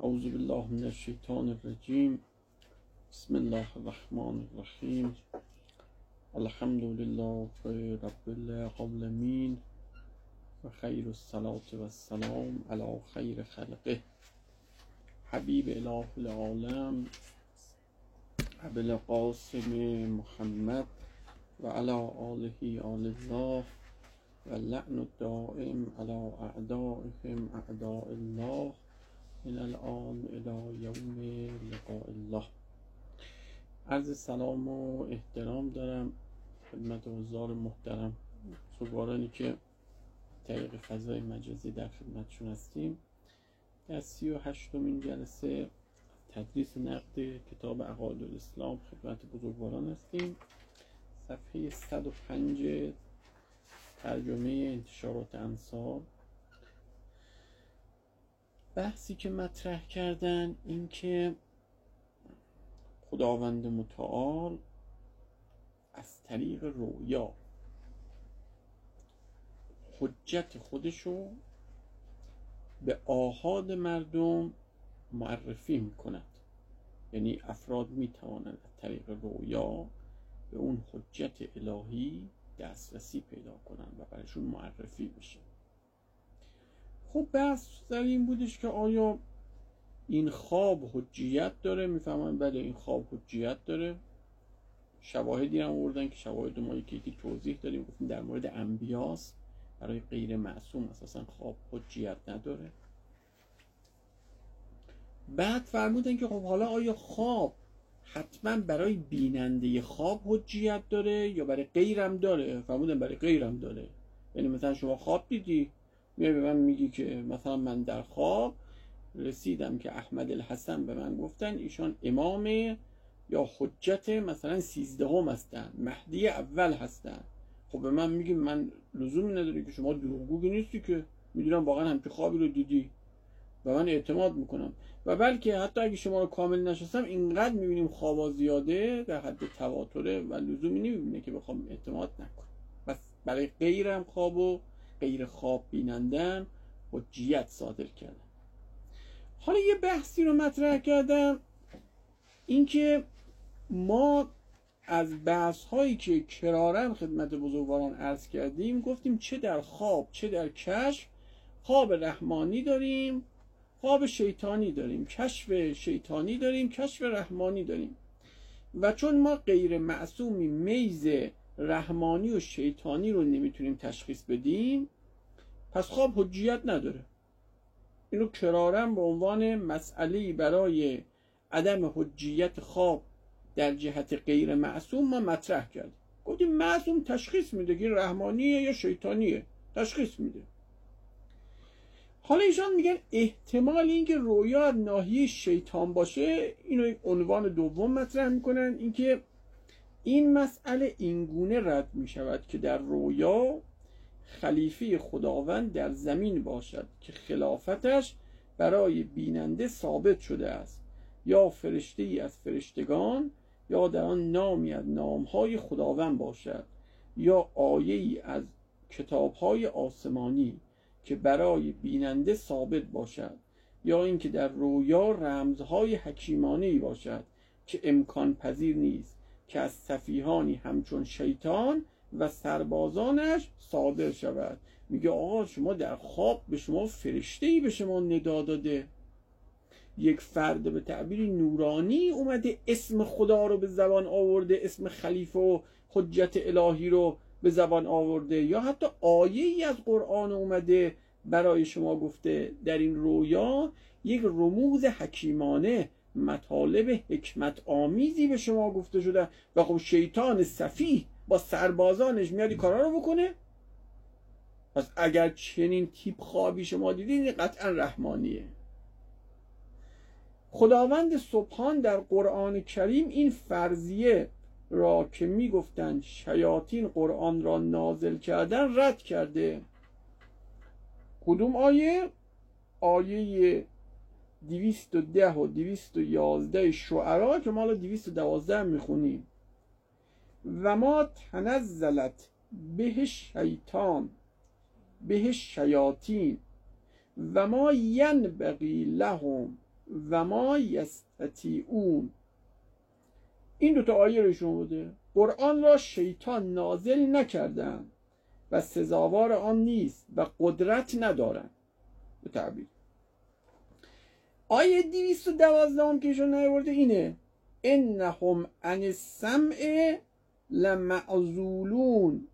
اعوذ بالله من الشیطان الرجیم. بسم الله الرحمن الرحیم. الحمد لله رب العالمین و خیر الصلاة و السلام علی خیر خلقه حبیب اله العالم ابی القاسم محمد و علی آله آل الله و لعن الدائم علی اعدائهم اعداء الله من الان الی یوم لقاء الله. عرض سلام و احترام دارم خدمت حضار محترم بزرگوارانی که طریق فضای مجازی در خدمتشون هستیم. در 38مین جلسه تدریس نقد کتاب عقاید الاسلام خدمت بزرگواران هستیم. صفحه 105 ترجمه انتشارات انصار. بحثی که مطرح کردن این که خداوند متعال از طریق رؤیا حجت خودشو به آحاد مردم معرفی میکند. یعنی افراد میتوانند از طریق رؤیا به اون حجت الهی دسترسی پیدا کنند و برایشون معرفی بشه. خب بحث در این بودش که آیا این خواب حجیت داره؟ میفهمن بله این خواب حجیت داره. شواهدی هم آوردن که شواهد ما یکی توضیح دادیم، گفتیم در مورد انبیاست، برای غیر معصوم اساسا خواب حجیت نداره. بعد فرمودن که خب حالا آیا خواب حتما برای بیننده خواب حجیت داره یا برای غیرم داره؟ فرمودن برای غیرم داره. یعنی مثلا شما خواب دیدی، میای به من میگی که مثلا من در خواب رسیدم که احمد الحسن به من گفتن ایشان امامه یا حجت مثلا 13 هستن، مهدی اول هستن. خب به من میگی من لزومی نداره که شما دروغگویی نیستی که میدونم واقعا همچین خوابی رو دیدی و من اعتماد میکنم. و بلکه حتی اگه شما رو کامل نشستم اینقدر میبینیم خوابا زیاده در حد تواتره و لزومی نمیبینه که بخوام اعتماد نکنم. بس برای غیرم خواب و غیر خواب بینندن حجیت صادر کردن. حالا یه بحثی رو مطرح کردم، اینکه ما از بحث هایی که کرارن خدمت بزرگواران عرض کردیم گفتیم چه در خواب چه در کشف، خواب رحمانی داریم، خواب شیطانی داریم، کشف شیطانی داریم، کشف رحمانی داریم. و چون ما غیر معصومی میز رحمانی و شیطانی رو نمیتونیم تشخیص بدیم، پس خواب حجیت نداره. اینو کرارن به عنوان مسئله برای عدم حجیت خواب در جهت غیر معصوم ما مطرح کردیم. گفتیم معصوم تشخیص میده که رحمانیه یا شیطانیه، تشخیص میده. حالا ایشان میگن احتمال اینکه رویا از ناحیه شیطان باشه، اینو عنوان دوم مطرح میکنن، اینکه این مسئله اینگونه رد میشود که در رویا خلیفه خداوند در زمین باشد که خلافتش برای بیننده ثابت شده است، یا فرشته ای از فرشتگان، یا در آن نامی از نامهای خداوند باشد، یا آیه ای از کتابهای آسمانی که برای بیننده ثابت باشد، یا اینکه در رویا رمزهای حکیمانه ای باشد که امکان پذیر نیست که از سفیهانی همچون شیطان و سربازانش صادر شود. میگه آقا شما در خواب به شما فرشته‌ای به شما ندا داده، یک فرد به تعبیری نورانی اومده اسم خدا رو به زبان آورده، اسم خلیفه و حجت الهی رو به زبان آورده، یا حتی آیه‌ای از قرآن اومده برای شما گفته در این رویا یک رموز حکیمانه، مطالب حکمت آمیزی به شما گفته شده. و خب شیطان سفیه با سربازانش میاد این کارا رو بکنه. پس اگر چنین تیپ خوابی شما دیدید قطعا رحمانیه. خداوند سبحان در قرآن کریم این فرضیه را که میگفتند شیاطین قرآن را نازل کردن رد کرده. کدوم آیه؟ آیه 210 و 211 شعرا که ما الان 212 میخونیم. و ما تنزلت به شیطان به شیاطین و ما ینبغی لهم و ما یستطیعون. این دوتا آیه روشون بوده. قرآن را شیطان نازل نکردن و سزاوار آن نیست و قدرت ندارن. به تعبیر آیه 212 که ایشون نیاورده اینه: انهم عن السمع لمعزولون.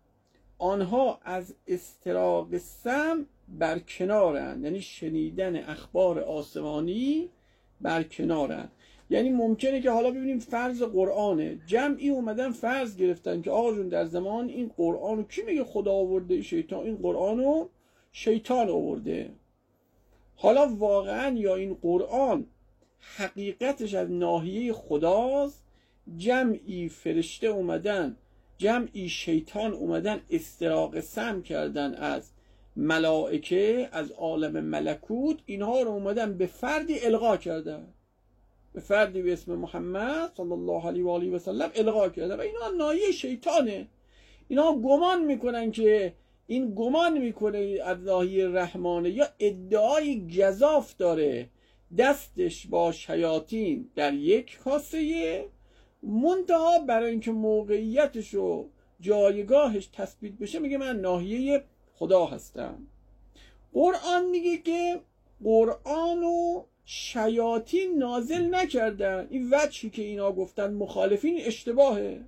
آنها از استراق سمع برکنارن، یعنی شنیدن اخبار آسمانی برکنارن. یعنی ممکنه که حالا ببینیم فرض قرآنه، جمعی اومدن فرض گرفتن که آقا جون در زمان این قرآنو کی میگه خدا آورده؟ شیطان. این قرآنو شیطان آورده. حالا واقعا یا این قرآن حقیقتش از ناحیه خداست، جمعی فرشته اومدن، جمعی شیطان اومدن استراق سمع کردن از ملائکه، از عالم ملکوت، اینها رو اومدن به فردی القا کردن، به فردی به اسم محمد صلی الله علیه و آله و سلم القا کردن و اینا ناحیه شیطانه. اینا گمان میکنن که این گمان میکنه از ناحیه رحمانه، یا ادعای گزاف داره دستش با شیاطین در یک کاسه، منتها برای اینکه موقعیتش و جایگاهش تثبیت بشه میگه من ناحیه خدا هستم. قرآن میگه که قرآن و شیاطین نازل نکردن. این وجهی که اینا گفتن مخالفین اشتباهه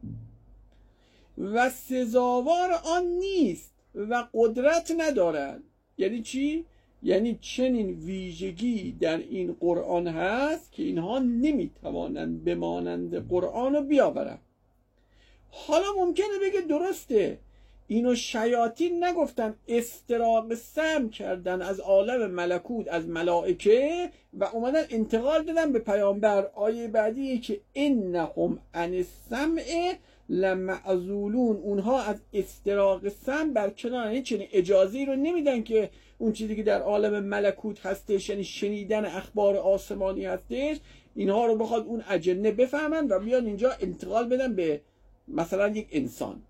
و سزاوار آن نیست و قدرت ندارد. یعنی چی؟ یعنی چنین ویژگی در این قرآن هست که اینها نمیتوانند بمانند قرآن رو بیاورند. حالا ممکنه بگه درسته اینو شیاطین نگفتن، استراق سمع کردن از عالم ملکوت، از ملائکه و اومدن انتقال دادن به پیامبر. آیه بعدی که انهم عن السمع لمعزولون، اونها از استراق سمع برکنارن. این چنین اجازه‌ای رو نمیدن که اون چیزی که در عالم ملکوت هستش، یعنی شنیدن اخبار آسمانی هستش، اینها رو بخواد اون اجنه بفهمن و بیان اینجا انتقال بدن به مثلا یک انسان.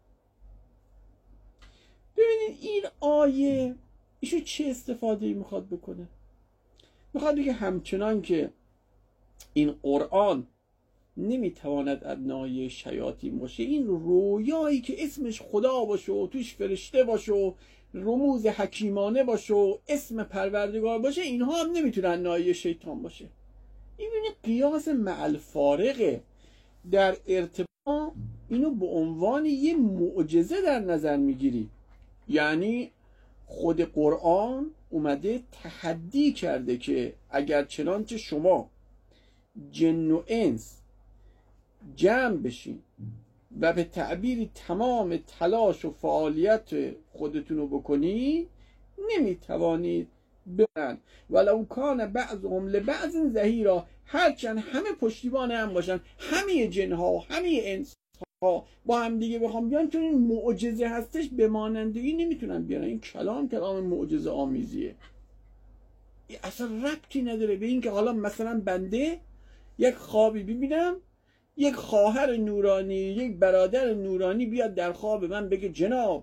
ببینید این آیه ایشون چه استفاده‌ای میخواد بکنه؟ میخواد بگه همچنان که این قرآن نمیتواند از ناحیه شیاطین باشه، این رویایی که اسمش خدا باشه و توش فرشته باشه و رموز حکیمانه باشه و اسم پروردگار باشه، اینها هم نمیتونن ناحیه شیطان باشه. این قیاس مع الفارقه. در ارتباط اینو به عنوان یه معجزه در نظر میگیری. یعنی خود قرآن اومده تحدی کرده که اگر چنانچه شما جن و انس جمع بشین و به تعبیری تمام تلاش و فعالیت خودتون رو بکنید، نمیتوانید ببرن ولو کان بعضهم لبعض ظهیرا. هرچند همه پشتیبان هم باشن، همه جنها و همه انس ها با هم دیگه بخوام بیان، چون این معجزه هستش، به مانندگی نمیتونن بیان. این کلام معجزه آمیزیه، اصلا ربطی نداره به این که حالا مثلا بنده یک خوابی ببینم، یک خواهر نورانی، یک برادر نورانی بیاد در خواب من بگه جناب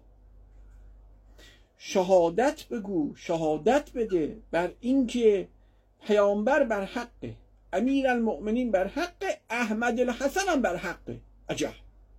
شهادت بگو، شهادت بده بر اینکه پیامبر بر حقه، امیر المؤمنین بر حقه، احمد الحسن هم بر حقه. عجب،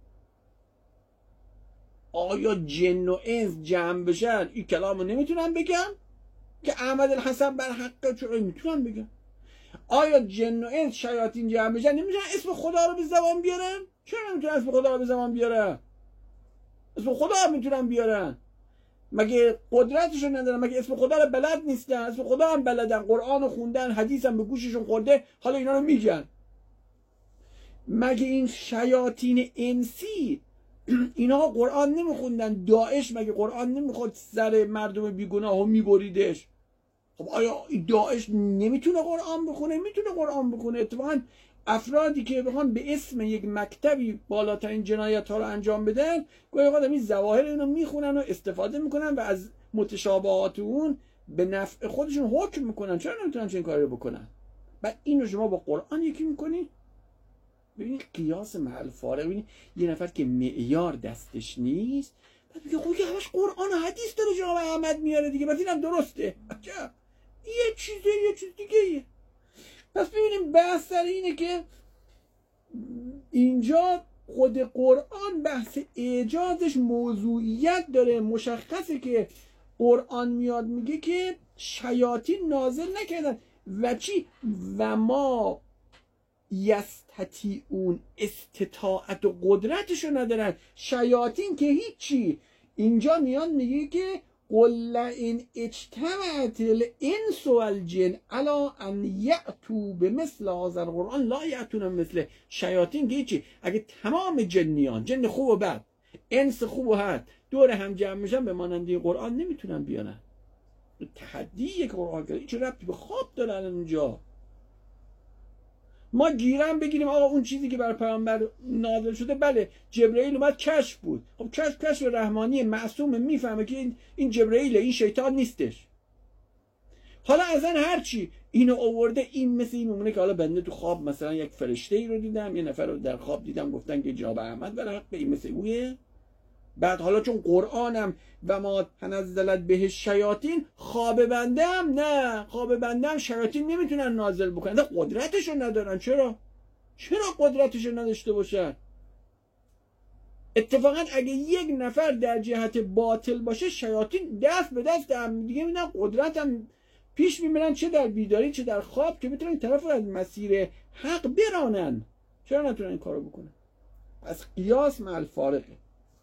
آیا جن و انس جمع بشن این کلامو نمیتونن بگن که احمد الحسن بر حقه؟ چرا میتونن بگن؟ آیا جن و انس شیاطین جمع بشن نمیتونن اسم خدا رو به زبان بیارن؟ چرا نمیتونن اسم خدا رو به زبان بیارن؟ اسم خدا رو میتونن بیارن. مگه قدرتشون ندارن؟ مگه اسم خدا رو بلد نیستن؟ اسم خدا هم بلدن، قرآن رو خوندن، حدیث هم به گوششون خورده، حالا اینا رو میگن. مگه این شیاطین انسی اینا قرآن نمیخوندن؟ داعش مگه قرآن نمیخواد سر مردم بیگناه و میبریدش؟ خب آیا داعش نمیتونه قرآن بخونه؟ میتونه قرآن بخونه. اتفاقا افرادی که بخوان به اسم یک مکتبی بالاترین جنایت ها رو انجام بدن، گاهی اوقات این ظواهر اینو میخونن و استفاده میکنن و از متشابهات اون به نفع خودشون حکم میکنن. چرا نمیتونن چنین کاری رو بکنن؟ بعد این رو شما با قرآن یکی میکنی؟ ببینید قیاس مع الفارق. ببینید یه نفر که معیار دستش نیست بعد میگه خب همش قرآن و حدیث داره جناب احمد میاره دیگه، بس اینم درسته. عجب، یه چیز دیگه ایه. پس ببینیم بحث سر اینه که اینجا خود قرآن بحث اعجازش موضوعیت داره. مشخصه که قرآن میاد میگه که شیاطین نازل نکردن و چی؟ و ما یستطیعون، استطاعت و قدرتشو ندارن. شیاطین که هیچی. اینجا میاد میگه که قل ان اجتمعت الانس والجن علی ان یأتوا بمثل هذا القرآن لا یأتون مثله. شیاطین که هیچی. اگه تمام جنیان، جن خوب و بد، انس خوب و بد، دور هم جمع میشن به ماننده قرآن نمیتونن بیانن. تحدیه که قرآن کرده. هیچ ربطی به خواب دارن اونجا. ما گیرم بگیریم آقا اون چیزی که بر پیامبر نازل شده، بله جبرئیل اومد کشف بود. خب کشف رحمانی معصوم، میفهمه که این جبرئیل، این شیطان نیستش. حالا اصلا هر چی اینو آورده، این مثل این میمونه که حالا بنده تو خواب مثلا یک فرشته ای رو دیدم، یه نفر رو در خواب دیدم گفتن که جناب احمد برحق این مثل اوه. بعد حالا چون قرآنم و ما تنزلت به شیاطین، خواب بنده هم نه، خواب بنده هم شیاطین نمیتونن نازل بکنن، قدرتشو ندارن. چرا قدرتشو نداشته باشن؟ اتفاقا اگه یک نفر در جهت باطل باشه، شیاطین دست به دست هم دیگه میدن، قدرت هم پیش میبرن، چه در بیداری چه در خواب، که بتونن طرف رو از مسیر حق برانن. چرا نتونن این کارو بکنن؟ پس قیاس مع الفارقه.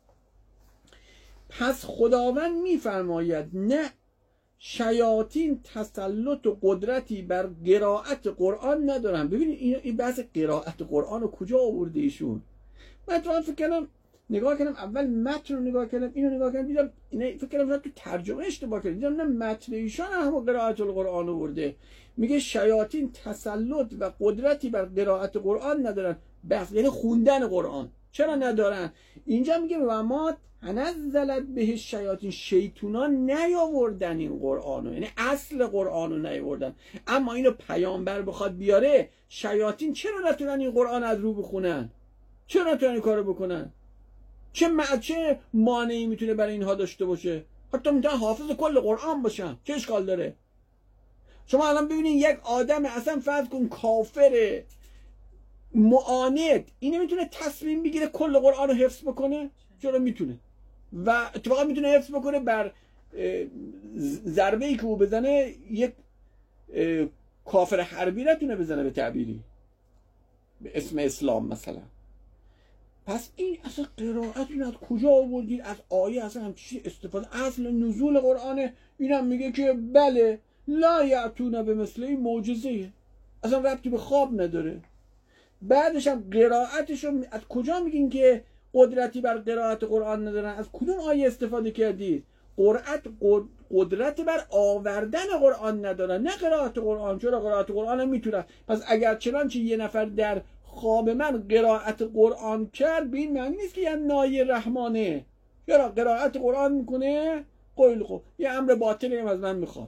پس خداوند میفرماید نه، شیاطین تسلط و قدرتی بر قرائت قرآن ندارن. ببینید این بحث قرائت قرآن رو کجا آورده ایشون؟ من تو فکر کردم، نگاه کردم اول متن رو نگاه کردم، اینو نگاه کردم، دیدم اینا فکر کردم تو ترجمه اشتباه کردم، دیدم نه متن ایشان هم قرائت القرآن آورده. میگه شیاطین تسلط و قدرتی بر قرائت قرآن ندارن. بحث یعنی خوندن قرآن. چرا ندارن؟ اینجا میگه و ما تنزلت به شیاطین، شیطونان نیاوردن این قرآنو، یعنی اصل قرآنو نیاوردن. اما اینو پیامبر بخواد بیاره، شیاطین چرا نتونن این قرآن از رو بخونن؟ چرا نتونن این کارو بکنن؟ چه مانعی میتونه برای اینها داشته باشه؟ حتی میتونن حافظ کل قرآن باشن، چه اشکال داره؟ شما الان ببینید یک آدم اصلا فرض کن کافر معاند، اینه میتونه تصمیم بگیره کل قرآن رو حفظ بکنه؟ چرا میتونه؟ و اتفاقا میتونه حفظ بکنه بر ضربه ای که او بزنه یک کافر حربی نتونه بزنه به تعبیری به اسم اسلام مثلا. پس این اصلا قرائت این از کجا آوردید؟ از آیه اصلا همچی استفاده؟ اصل نزول قرآن اینم میگه که بله لا یعتون به مثل این معجزه، اصلا ربطی به خواب نداره. بعدش هم قرائتش رو از کجا میگین که قدرتی بر قرائت قرآن ندارن؟ از کدوم آیه استفاده کردید؟ قدرت بر آوردن قرآن ندارن، نه قرائت قرآن. چرا قرائت قرآن هم میتونن. پس اگر چنانچه یه نفر در خواب من قرائت قرآن کرد، به این معنی نیست که یه نای رحمانه. چرا قرائت قرآن میکنه؟ قیل خوب یه امر باطلی هم از من میخواد.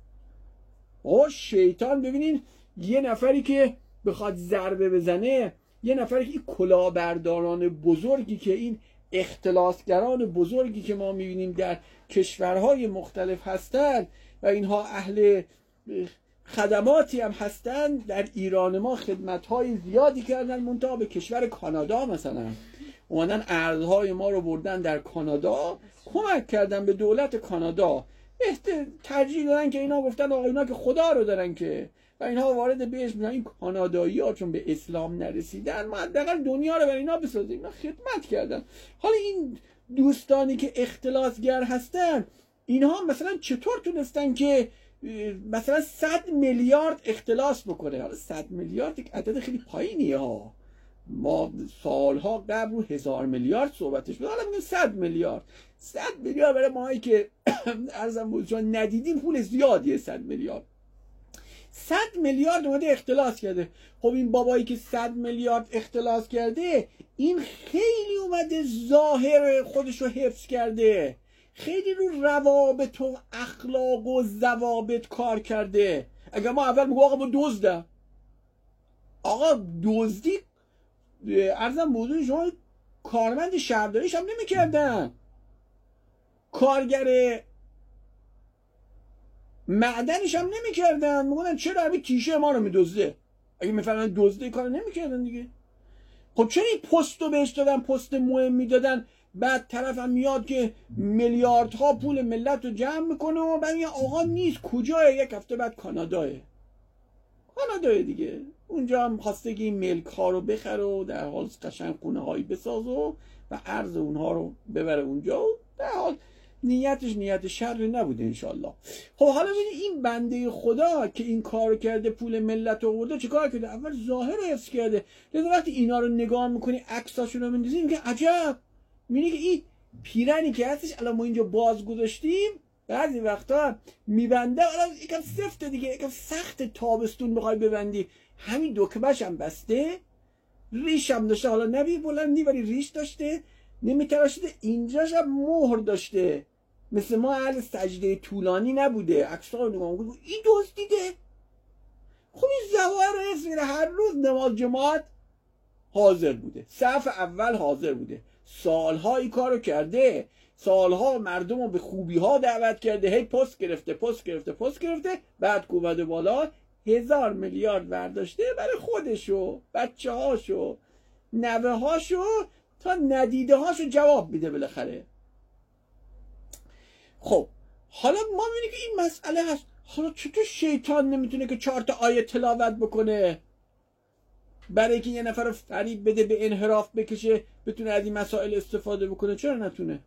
شیطان ببینین یه نفری که بخواد ضربه بزنه، یه نفری که کلاهبرداران بزرگی که این اختلاسگران بزرگی که ما میبینیم در کشورهای مختلف هستند و اینها اهل خدماتی هم هستن، در ایران ما خدمت‌های زیادی کردن، منتها به کشور کانادا مثلا اومدن ارزهای ما رو بردن در کانادا، کمک کردن به دولت کانادا، ترجیح دادن که اینا گفتن آقا اینا که خدا رو دارن که، و اینها وارد بهش میشن. این کانادایی ها چون به اسلام نرسیدن، ما حداقل دنیا رو برای اینا بسازیم، اینا خدمت کردن. حالا این دوستانی که اختلاسگر هستن، اینها مثلا چطور تونستن که مثلا 100 میلیارد اختلاس بکنه؟ حالا 100 میلیارد یک عدد خیلی پایینیه ها، ما سالها قبل رو 1000 میلیارد صحبتش بود، حالا میگیم 100 میلیارد. 100 میلیارد برای ماهایی که ارزم بودشون ندیدیم پول زیادیه. 100 میلیارد 100 میلیارد اومده اختلاس کرده. خب این بابایی که 100 میلیارد اختلاس کرده، این خیلی اومده ظاهر خودش رو حفظ کرده، خیلی رو روابط و اخلاق و ضوابط کار کرده. اگر ما اول میگو آقا با دزدم، آقا دزدی ارزم موضوع شما کارمند شهرداریش هم نمی کردن، کارگر معدنش هم نمی کردن، میگونن چرا همین تیشه ما رو می دزده؟ اگه میفهمن دزده کار نمیکردن دیگه. خب چرا این پست رو بهش دادن، پست مهم میدادن، بعد طرف هم میاد که میلیاردها پول ملت رو جمع میکنه و بعد یه آقا نیست کجاه، یک هفته بعد کاناداه دیگه، اونجا هم خواسته که این ملک ها رو بخره و در حال قشنگ خونه هایی بساز و ارز اونها رو ببره اونجا و در حال نیتش نیت شر نبوده انشالله. خب حالا ببینید این بنده خدا که این کار کرده، پول ملت رو آورده، چه کار کرده؟ اول ظاهر رو حفظ کرده. لذا وقتی اینا رو نگاه میکنی، عکساشون رو میندازی، میگه عجب، میبینی که این پیرنی که هستش الان ما اینجا باز گذاشتیم بعضی وقتا میبنده، الان یکم سفته دیگه، یکم سخت تابستون میخوای ببندی، همین دکمه‌ش هم بسته، ریش هم داشته، حالا نبی بلندی ولی ریش داشته، نمیتراشیده، اینجاش هم مهر داشته، مثل ما اهل سجده طولانی نبوده. عکس‌ها رو نگاه می‌کنی این دزدیده. خب این ظواهر رو حفظ می‌کنه، هر روز نماز جماعت حاضر بوده، صف اول حاضر بوده، سالها این کارو کرده، سالها مردم رو به خوبی ها دعوت کرده، هی پست گرفته، بعد کوبده بالا 1000 میلیارد برداشته برای خودشو، بچه هاشو، نوه هاشو، تا ندیده هاشو جواب میده بالاخره. خب حالا ما میبینیم که این مسئله هست. حالا چطور شیطان نمیتونه که 4 تا آیه تلاوت بکنه برای اینکه یه نفر رو فریب بده، به انحراف بکشه، بتونه از این مسائل استفاده بکنه؟ چرا نتونه؟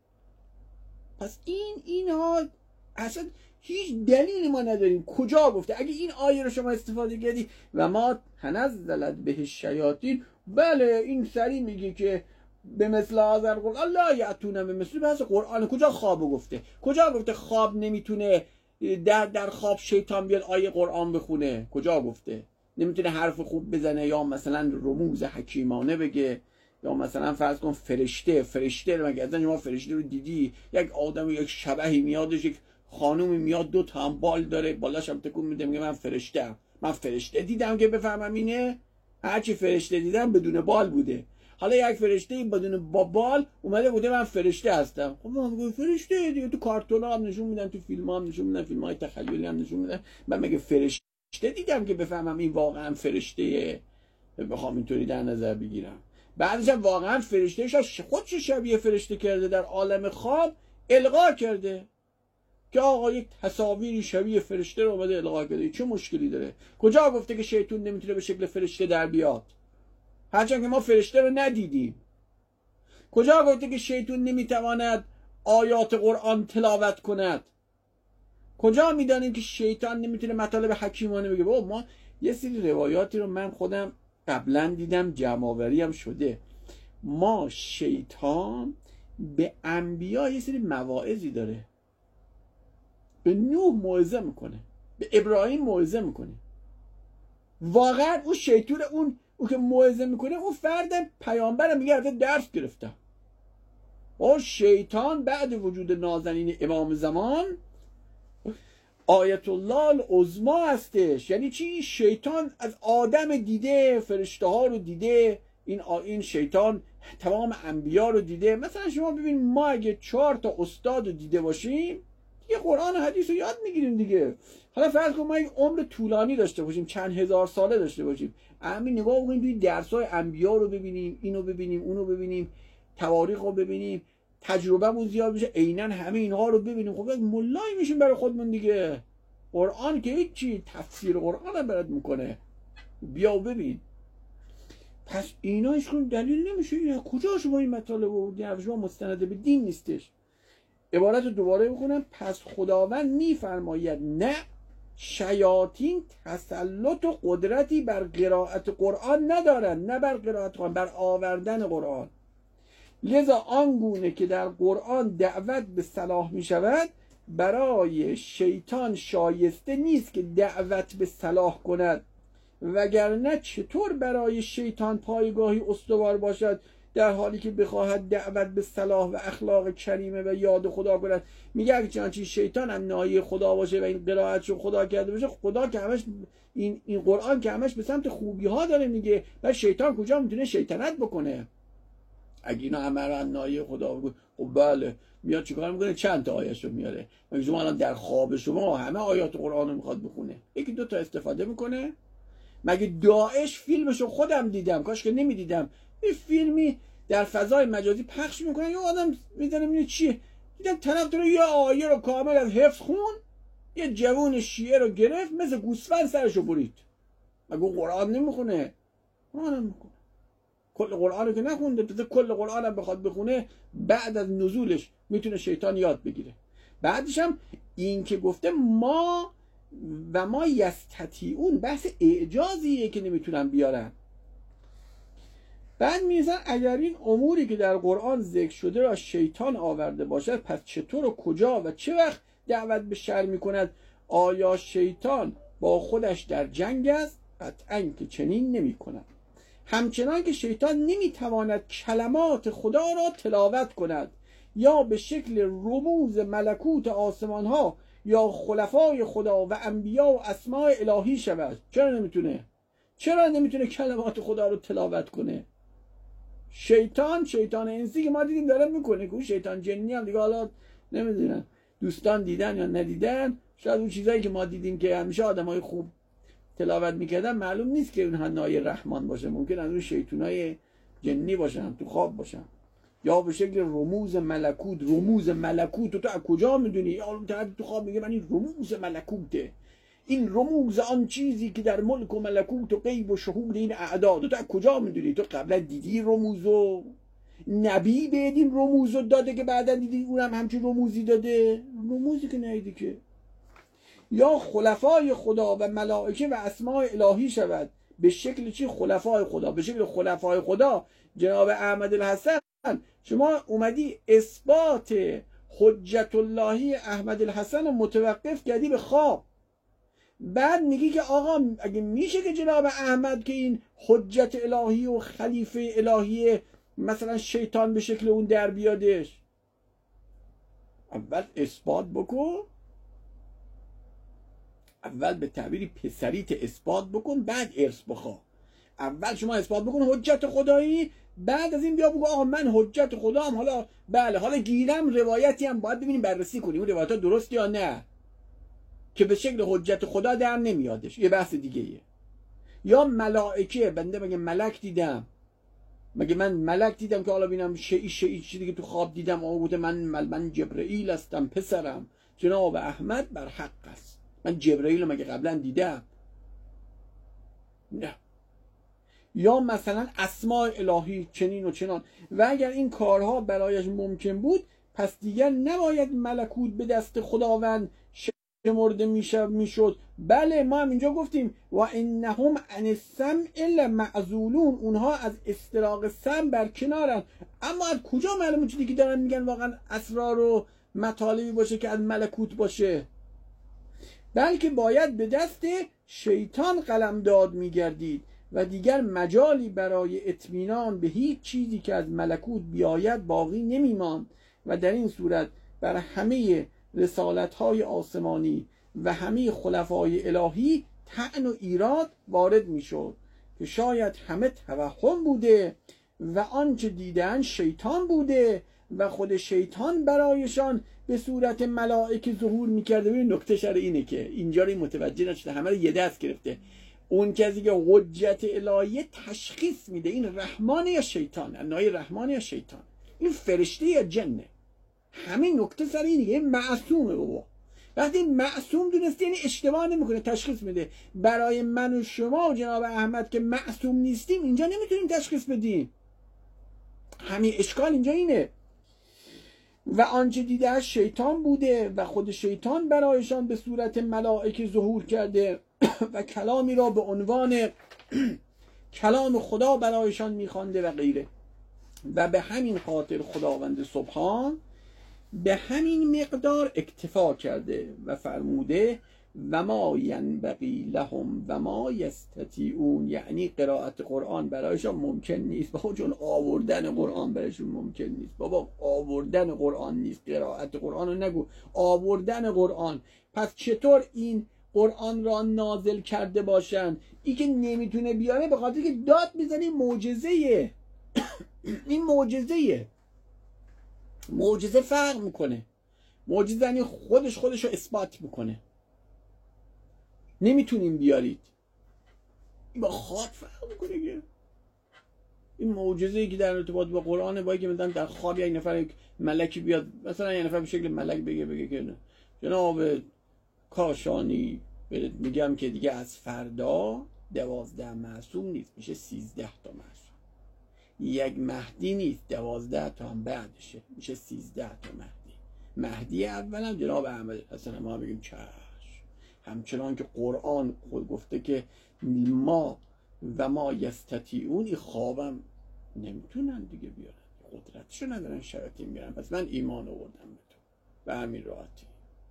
پس اینها اصلا هیچ دلیلی ما نداریم. کجا گفته؟ اگه این آیه رو شما استفاده کردی و ما تنزلت به الشیاطین، بله این سری میگه که به مثل هذا القرآن لا یأتون به مثل بحث قرآن. کجا خوابو گفته؟ کجا گفته خواب نمیتونه در خواب شیطان بیاد آیه قرآن بخونه؟ کجا گفته؟ نمیتونه حرف خوب بزنه یا مثلا رموز حکیمانه بگه، یا مثلا فرض کن فرشته رو، مگه شما فرشته رو دیدی؟ یک آدم، یک شبحی میادش، یک خانومی میاد 2 تا هم بال داره، بالاش هم تکون میده، میگه من فرشته دیدم که بفهمم اینه. هرچی فرشته دیدم بدون بال بوده. حالا یک فرشته بدون بال اومده بوده من فرشته هستم. خب من میگم فرشته دیگه، تو کارتونا هم نشون میدن، تو فیلم هم نشون میدن، فیلم‌های تخیلی هم نشون میدن. من مگه فرشته دیدم که بفهمم این واقعا فرشته، بخوام اینطوری در نظر بگیرم. بعدش هم واقعا فرشتهش خودش شبیه فرشته کرده، در عالم خواب القا کرده که آقا یک تصاویری شبیه فرشته رو اومده القا کرده. چه مشکلی داره؟ کجا گفته که شیطان نمیتونه به شکل فرشته در بیاد؟ هرچند که ما فرشته رو ندیدیم. کجا گفته که شیطان نمیتواند آیات قرآن تلاوت کند؟ کجا میدانیم که شیطان نمیتونه مطالب حکیمانه بگه؟ بابا ما یه سری روایاتی رو من خودم قبلا دیدم، جمع‌آوری هم شده. ما شیطان به انبیا یه سری مواعظی داره، به نوح موعظه میکنه، به ابراهیم موعظه میکنه. واقعا اون شیطان اون که موعظه میکنه اون فرد پیامبر میگه البته درس گرفتم. و شیطان بعد وجود نازنین امام زمان آیت الله العظمی هستش. یعنی چی؟ شیطان از آدم دیده، فرشته ها رو دیده، این شیطان تمام انبیا رو دیده. مثلا شما ببین ما اگه 4 تا استاد رو دیده باشیم دیگه قرآن و حدیث رو یاد میگیریم دیگه. حالا فرض کن ما یک عمر طولانی داشته باشیم، چند هزار ساله داشته باشیم، همین نگاه بکنیم توی درس‌های انبیا رو ببینیم، اینو ببینیم، اونو ببینیم، تواریخ رو ببینیم، تجربه‌مون زیاد بشه، عیناً همه اینها رو ببینیم، خب مولای میشیم برای خودمون دیگه. قرآن که هیچی، تفسیر قرآن هم برات میکنه، بیا و ببین. پس اینا هیچکدوم دلیل نمیشه. اینا کجا شما این مطالب رو شما مستند به دین نیستش. عبارت رو دوباره بخونم. پس خداوند میفرماید نه، شیاطین تسلط و قدرتی بر قرائت قرآن ندارند، نه بر قرائت قرآن، بر آوردن قرآن. لذا آنگونه که در قرآن دعوت به صلاح می شود، برای شیطان شایسته نیست که دعوت به صلاح کند، وگرنه چطور برای شیطان پایگاهی استوار باشد در حالی که بخواهد دعوت به صلاح و اخلاق کریمه و یاد خدا کند. میگه اگه چنانچه شیطان هم نایی خدا باشه و این قرائتشو خدا کرده باشه، خدا که همش این قرآن که همش به سمت خوبی ها داره میگه، و شیطان کجا میتونه شیطنت بکنه؟ اگه اینا همه رو نایی خدا بگه، خب بله میاد چیکار میکنه؟ چند تا آیه‌شو میاره. مگه شما الان در خواب شما همه آیات قرآن رو میخواد بخونه؟ 1-2 تا استفاده میکنه، مگه داعش فیلمشو خودم دیدم، کاش که نمیدیدم، یه فیلمی در فضای مجازی پخش میکنن یه آدم میزنه میبینه چیه، دیدم طرف داره یه آیه رو کامل از حفظ خون، یه جوون شیعه رو گرفت مثل گوسفند سرشو برید. مگه قرآن نمیخونه؟ قرآن نمیخونه، کل قرآن رو که نخونده، بذار کل قرآن هم بخواد بخونه بعد از نزولش میتونه شیطان یاد بگیره. بعدش هم این که گفته ما یستطیعون، بحث اعجازیه که نمیتونن بیارن. بعد میزن اگر این اموری که در قرآن ذکر شده را شیطان آورده باشد پس چطور و کجا و چه وقت دعوت به شر میکند؟ آیا شیطان با خودش در جنگ است؟ قطعاً که چنین نمی کند. همچنان که شیطان نمیتواند کلمات خدا را تلاوت کند یا به شکل رموز ملکوت آسمان ها یا خلفای خدا و انبیا و اسماء الهی شود. چرا نمیتونه کلمات خدا رو تلاوت کنه؟ شیطان انسی که ما دیدیم داره میکنه، که شیطان جنی هم دیگه حالا نمیدونم دوستان دیدن یا ندیدن، شاید اون چیزایی که ما دیدیم که همیشه آدمای خوب تلاوت میکردن معلوم نیست که اونها نای رحمان باشه، ممکن از اون شیطانای جنی باشن، تو خواب باشن، یا به شکل رموز ملکوت تو از کجا میدونی؟ یا تو خواب میگه من این رموز ملکوته، این رموز آن چیزی که در ملک و ملکوت و غیب و شهود این اعداد، تو از کجا میدونی؟ تو قبلا دیدی رموزو؟ نبی به این رموزو داده که بعدا دیدی اونم همچین رموزی داده؟ رموزی که ندیدی که. یا خلفای خدا و ملائکه و اسماء الهی شود. به شکل چی خلفای خدا؟ به شکل خلفای خدا جناب احمد الحسن شما اومدی اثبات حجت اللهی احمد الحسن رو متوقف کردی به خواب، بعد میگی که آقا اگه میشه که جناب احمد که این حجت الهی و خلیفه الهی مثلا شیطان به شکل اون در بیادش؟ اول اثبات بکن، اول به تعبیری پسریت اثبات بکن، بعد ارث بخوا. اول شما اثبات بکن حجت خدایی، بعد از این بیا بگو آقا من حجت خدا هم حالا بله حالا گیرم روایتی هم باید ببینیم بررسی کنیم اون روایت ها درست یا نه که به شکل حجت خدا در نمیادش، یه بحث دیگه ایه. یا ملائکه، بنده مگه ملک دیدم؟ مگه من ملک دیدم که حالا ببینم چیزی که تو خواب دیدم آقا گفته من جبرئیل هستم پسرم جناب احمد بر حق است؟ من جبرئیل رو مگه قبلا دیدم؟ نه. یا مثلا اسماء الهی چنین و چنان. و اگر این کارها برایش ممکن بود پس دیگر نباید ملکوت به دست خداوند شمرده میشد. بله ما هم اینجا گفتیم و انهم عن السمع الا معزولون، اونها از استراق سمع برکنارن. اما از کجا معلومه چیزی که دارن میگن واقعا اسرار و مطالبی باشه که از ملکوت باشه؟ بلکه باید به دست شیطان قلمداد میگردید و دیگر مجالی برای اطمینان به هیچ چیزی که از ملکوت بیاید باقی نمیماند و در این صورت بر همه رسالت‌های آسمانی و همه خلفای الهی طعن و ایراد وارد میشد که شاید همه توهم بوده و آنچه دیدن شیطان بوده و خود شیطان برایشان به صورت ملائکه ظهور میکرده. ببین نکته شر اینه که اینجا رو متوجه نشده، همه رو یه دست گرفته. اون کسی که حجت الهی تشخیص میده این رحمانه یا شیطان، نای رحمانه یا شیطان، این فرشته یا جنه، همین نکته سر اینه. این معصومه بابا. وقتی معصوم دونستی یعنی اشتباه نمیکنه، تشخیص میده. برای من و شما و جناب احمد که معصوم نیستیم اینجا نمیتونیم تشخیص بدیم. همین اشکال اینجا اینه. و آنچه دیده شیطان بوده و خود شیطان برایشان به صورت ملائکه ظهور کرده و کلامی را به عنوان کلام خدا برایشان میخوانده و غیره. و به همین خاطر خداوند سبحان به همین مقدار اکتفا کرده و فرموده و ما ینبغی لهم و ما یستطیعون، یعنی قرائت قرآن برایشان ممکن نیست بابا، چون آوردن قرآن برایشون ممکن نیست بابا. آوردن قرآن نیست، قرائت قرآن رو نگو، آوردن قرآن. پس چطور این قرآن را نازل کرده باشن؟ این که نمیتونه بیاره به خاطر که داد میزنی معجزه‌ایه. این معجزه‌ایه. معجزه فرق میکنه. معجزه یعنی خودش رو اثبات میکنه. نمیتونیم بیارید. این با خواب فرق میکنه که این معجزه‌ای که در ارتباط با قرآن با که مثلا در خواب یک نفر یک ملکی بیاد، مثلا یک نفر به شکل ملک بگه که جناب کاشانی میگم که دیگه از فردا 12 معصوم نیست، میشه 13 تا معصوم. یک مهدی نیست، 12 تا هم بعدشه، میشه 13 تا مهدی اولم جناب احمد حسن، ما بگیم چشم. همچنان که قرآن خود گفته که ما و ما یستطیعون، این خوابم نمیتونن دیگه بیارن، قدرتشو ندارن، شیاطین میارن. پس من ایمان آوردم به تو به همین راحتی.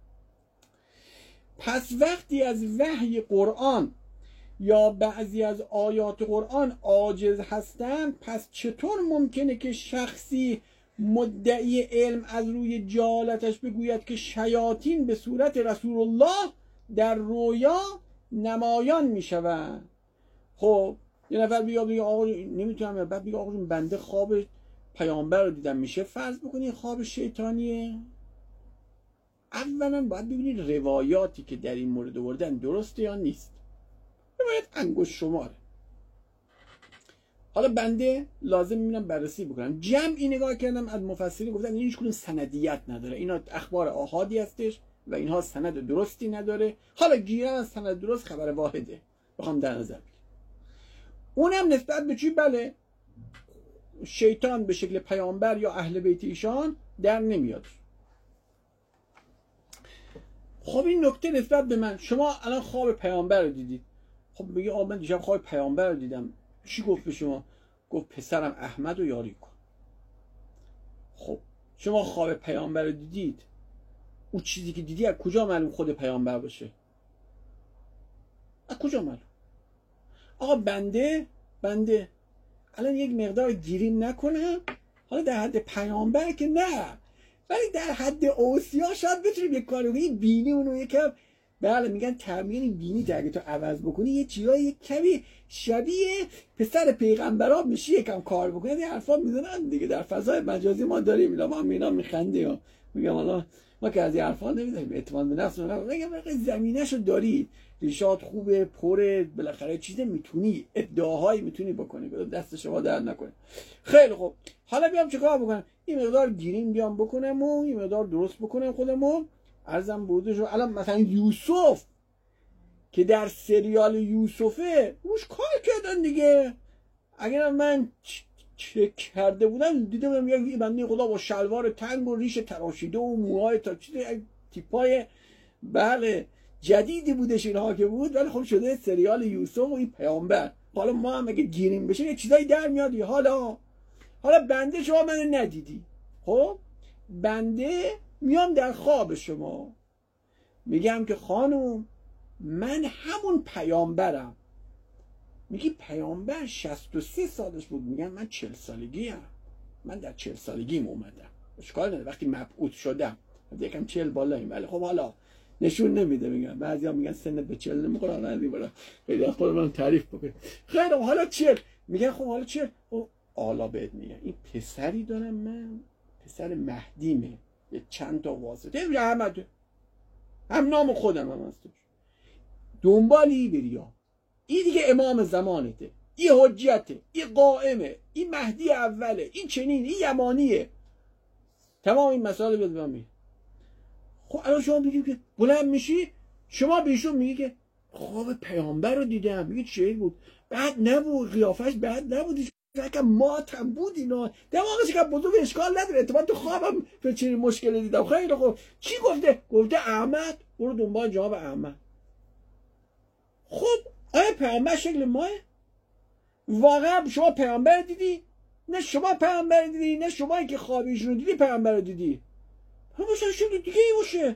پس وقتی از وحی قرآن یا بعضی از آیات قرآن عاجز هستند، پس چطور ممکنه که شخصی مدعی علم از روی جهالتش بگوید که شیاطین به صورت رسول الله در رویا نمایان میشوند؟ خب یه نفر بیاد بگه آقا نمیتونم، بعد بگه آقا بنده خواب پیامبر رو دیدم، میشه فرض بکنی خواب شیطانیه؟ اولا باید ببینید روایاتی که در این مورد آوردن درسته یا نیست. روایت انگشت شماره. حالا بنده لازم میبینم بررسی بکنم. جمعی نگاه کردم از مفسرین گفتن این هیچ کدوم سندیت نداره، اینا اخبار آحادی هستش و اینها سند درستی نداره. حالا گیرن از سند درست خبر واحده بخوام در نظر بگیرم. اونم نسبت به چی؟ بله شیطان به شکل پیامبر یا اهل بیت ایشان در نمیاد. خب این نکته نسبت به من، شما الان خواب پیامبر رو دیدید، خب بگی آقا من دیشب خواب پیامبر رو دیدم، چی گفت به شما؟ گفت پسرم احمد رو یاری کن. خب شما خواب پیامبر رو دیدید، او چیزی که دیدی از کجا معلوم خود پیامبر باشه؟ از کجا معلوم؟ آقا بنده الان یک مقدار گیریم نکنم، حالا در حد پیامبر که نه، ولی در حد اوصیا شاید بتونیم یک کاری کنیم. بینی اونو یکم، بله میگن تمرین بینی اگه تو عوض بکنی یه چیزای یک کمی شبیه پسر پیغمبرا میشی، یکم کار بکنی. این حرفا میزنن دیگه در فضای مجازی ما داریم، ما اینا میخندیم، میگم حالا ما که از این حرفا نمیذاریم، اعتماد به نفس میگم زمینه‌شو داری، ریشات خوبه، پره، بالاخره چیز میتونی، ادعاهایی میتونی بکنی، دست شما درد نکنه. خیلی خوب، حالا بیام چیکار بکنم؟ این مقدار گیریم بیام بکنم و این مقدار درست بکنم خودمو. عرضم بوده شو الان مثلا یوسف که در سریال یوسفه روش کار کردن دیگه. اگر من چک کرده بودم دیدم یک بنده خدا با شلوار تنگ و ریش تراشیده و موهای تا چیز تیپای بله جدیدی بودش اینها که بود، ولی خب شده سریال یوسف و این پیامبر. حالا ما هم اگه گیریم بشه یه چیزایی در میاد. حالا بنده شما منو ندیدی، خب بنده میام در خواب شما میگم که خانم من همون پیامبرم. میگی پیامبر 63 سالش بود. میگم من 40 سالگی ام، من در 40 سالگیم اومدم، اشکال نداره وقتی مبعوث شدم یکم 40 بالاییم. ولی خب حالا نشون نمیده. میگم بعضیا میگن سنت به 40 نمیخوره، نه بالا خیلی خود من تعریف بکنه. خیلی حالا 40 میگن خب حالا 40. حالا بهت میگم این پسری دارم من، پسر مهدیمه، یه چند تا واسطه احمد هم نام خودم هم هستش، دنبالی بریا. این دیگه امام زمانته، این حجته، این قائمه، این مهدی اوله، این چنین، این یمانیه. تمام این مسائل بیاد به من. خب الان شما میگید که بلند میشی، شما بهشون میگی که خواب پیامبر رو دیدم. میگی چه بود؟ بد نبود، قیافش بد نبود، که ماتم بود، اینا دماغش که بزرگ اشکال نداره، اتفاقا تو خوابم به چنین مشکلی دیدم. خیلی خوب چی گفته؟ گفته احمد برو دنبال جناب احمد. خب آیا پیامبر شکل ماه؟ واقعا شما پیامبر دیدی؟ نه شما پیامبر دیدی، نه شما که خوابیشون رو دیدی پیامبر دیدی. همه شکل دیگه ای باشه.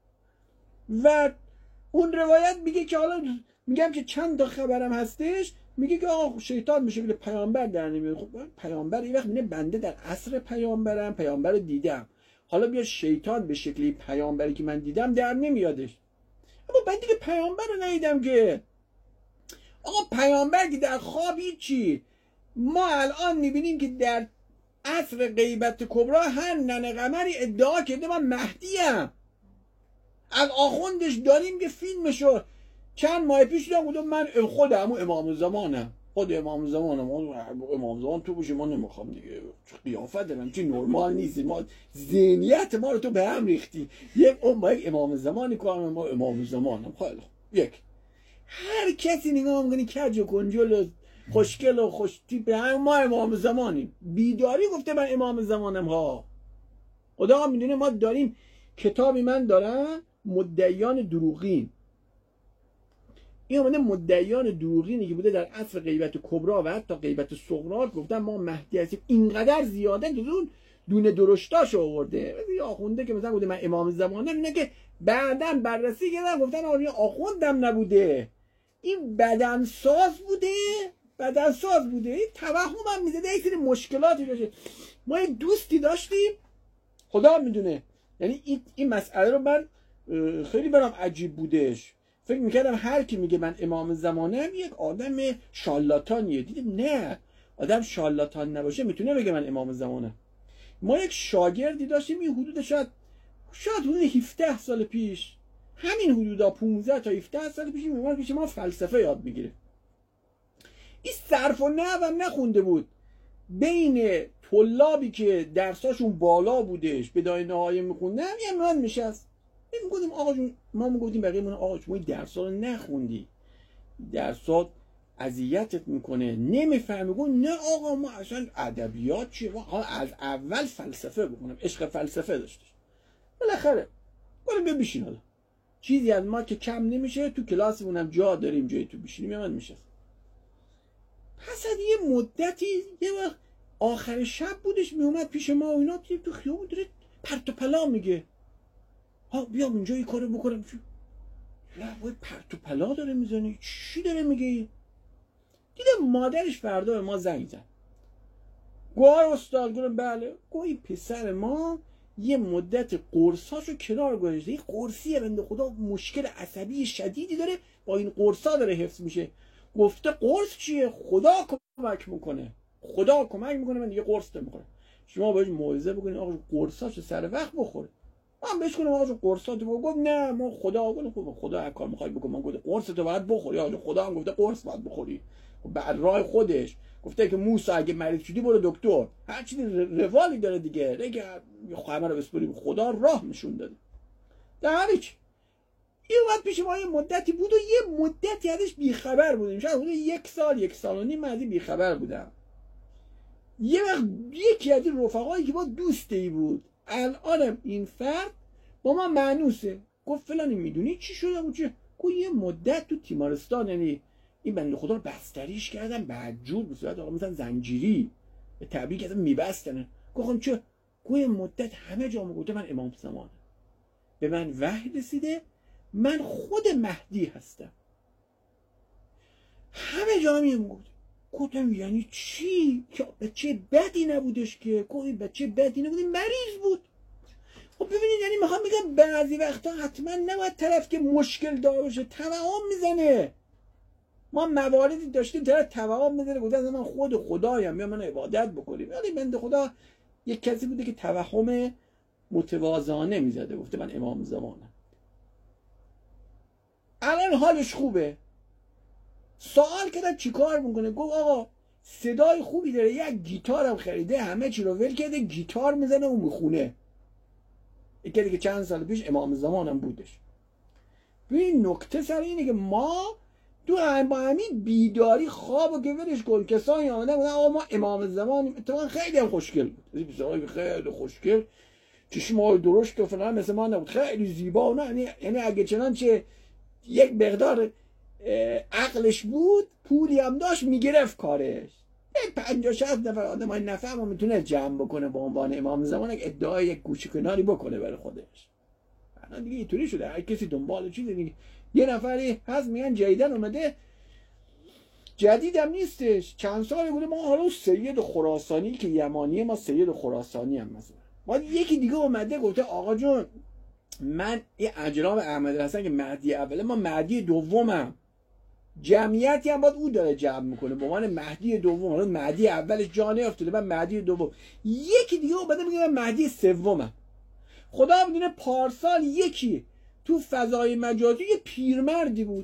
و اون روایت میگه که حالا میگم که چند تا خبرم هستش، میگه که آقا شیطان به شکل پیامبر در نمیاد. خب پیامبر این وقت میگه بنده در عصر پیامبرم، پیامبر رو دیدم، حالا بیا شیطان به شکلی پیامبری که من دیدم در نمیادش. اما من دیگه پیامبر رو ندیدم که. آقا پیامبر که در خواب هیچی. ما الان میبینیم که در عصر غیبت کبرا هر ننه قمری ادعا کرده من مهدیم، از آخوندش داریم که فیلمشو چند ماه پیش گفتم من خودم امام زمانم، خود امام زمانم، امام زمان تو باشی، ما نمیخوام دیگه، قیافت دارم چی نرمال نیست، ما ذهنیت ما رو تو به هم ریختی، یک با یک امام زمانی کنم، ما امام زمانم. خیلی یک هر کسی نگاه میکنی کج و کنجل و خوشگل و خوشتی به هم، ما امام زمانیم. بیداری گفته من امام زمانم ها. خدا میدونه ما داریم کتابی من دارم مدعیان دروغین. این اومده مدعیان دروغینی که بوده در عصر غیبت کبرا و حتی غیبت صغرا گفتن ما مهدی هستیم، اینقدر زیاده که اون دونه درشتاش آورده. یا آخونده که مثلا بوده من امام زمانم، اینه که بعداً بررسی کردن گفتن آره آخوندم نبوده، این بدنساز بوده، این توهم هم میزده یک سری مشکلاتی داشته. ما یک دوستی داشتیم خدا میدونه، یعنی این مسئله رو من خیلی برام عجیب بودش، فکر میکردم هر کی میگه من امام زمانم یک آدم شالاتانیه. دیدم نه، آدم شالاتان نباشه میتونه بگه من امام زمانم. ما یک شاگردی داشتیم این حدود شاید حدود 17 سال پیش، همین حدودا 15 تا 17 سال پیش میومد پیش ما فلسفه یاد میگیره. این صرف و نحو هم نخونده بود. بین طلابی که درساشون بالا بودش بدای نهایه میخوندن یه من میشست، میگفتیم آقا جون، ما میگفتیم بقیه آقا شما این درسا رو نخوندی، درسات اذیتت میکنه، نمیفهمی. گفت نه آقا ما اصلا ادبیات چیه، ما از اول فلسفه بکنم، عشق فلسفه داشتش. بالاخره بریم بیا بشین، حالا چیزی از ما که کم نمیشه، تو کلاسمون جا داریم جای تو بشینیم. یه من میشست. پس از یه مدتی یه وقت آخر شب بودش میومد پیش ما و اینا، تو خیابون داره پرت و پلا میگه، ها بیام اونجا یه کارو بکنم. نه وای پرت و پلا داره میزنی، چی داره میگه؟ دیدم مادرش فردا به ما زنگ زد، گوه استاد. گفتم بله. گوه پسر ما یه مدت قرصاشو کنار گذاشته، یه قرصیه بنده خدا مشکل عصبی شدیدی داره، با این قرصا داره حفظ میشه. گفته قرص چیه؟ خدا کمک میکنه، خدا کمک میکنه، من دیگه قرص نمیخورم. شما باید موعظه بکنید آقا قرصاشو سر وقت بخوره. من بهش گفتم آقا قرصاتو بخور. گفت نه ما خدا هر کار میخوای بکن. من گفتم قرصتو باید بخوری، آقا خدا هم گفته قرص باید بخوری. بعد راه خودش گفته که موسی اگه مریض شدی برو دکتر، هر چیزی روالی داره دیگه، دیگه خبر رو بسپریم خدا راه نشون داده. در هیچ این وقت پیش ما یه مدتی بود و یه مدتی ازش بیخبر بودیم، شاید حدود 1 سال 1.5 سال من ازش بیخبر بودم. یه وقت یکی از این رفقایی که با دوستی بود، الانم این فرد با ما مانوسه، گفت فلانی میدونی چی شده بود؟ چه؟ گفت یه مدت تو تیمارستان، یعنی این بنده خدا رو بستریش کردن بدجور به صورت آقا مثلا زنجیری به تبریک ازم میبستن. گفتم چه؟ گفت یه مدت همه جا میگفته من امام زمانم، به من وحی رسیده من خود مهدی هستم، همه جا میگفت. گفتم یعنی چی؟ که بچه بدی نبودش که؟ گفت بچه بدی نبود، مریض بود. خب ببینید یعنی میخوام بگم بعضی وقتا حتما نباید طرف که مشکل داره باشه توهم میزنه. ما مواردی داشتیم طرف توهم میزنه، گفت من خود خدایم یا من عبادت بکنیم. ولی بنده خدا یک کسی بوده که توهم متواضعانه میزده، گفته من امام زمانم. الان حالش خوبه. سوال کردم چیکار میکنه؟ گفت آقا صدای خوبی داره، یک گیتار هم خریده، همه چی رو ول کرده، گیتار میزنه و میخونه. یکی که چند سال پیش امام زمانم بودش. ببین نکته سر اینه که ما با همین بیداری خواب و گورش گل کسانی آمده بودن آقا ما امام زمانیم. اتفاقا خیلی هم خوشگل بود، خیلی خوشگل، چشمای درشت و فلان مثل ما نبود، خیلی زیبا. نه یعنی اگه چنانچه یک مقدار عقلش بود، پولی هم داشت، میگرفت کارش. 50-60 نفر آدم های نفهم هم میتونه جمع بکنه به عنوان امام زمان، ادعای یک گوشه کناری بکنه برای خودش. الان دیگه اینطوری شده هر کسی دنبال چیزی دیگه. یه نفری هست میگن جدیدن اومده، جدیدم نیستش، چند سال بوده ما حالا سید خراسانی که یمانیه، ما سید خراسانی هم مثلا. بعد یکی دیگه اومده گفته آقا جون من این جناب احمد حسن که مهدی اوله، ما مهدی دومم. جمعیتی هم باید او داره جمع میکنه به عنوان مهدی دوم. حالا مهدی اولش جا نیافتاده، من مهدی دوم. یکی دیگه اومده میگه من مهدی سومم. خدا میدونه پارسال یکی تو فضای مجازی یه پیرمردی بود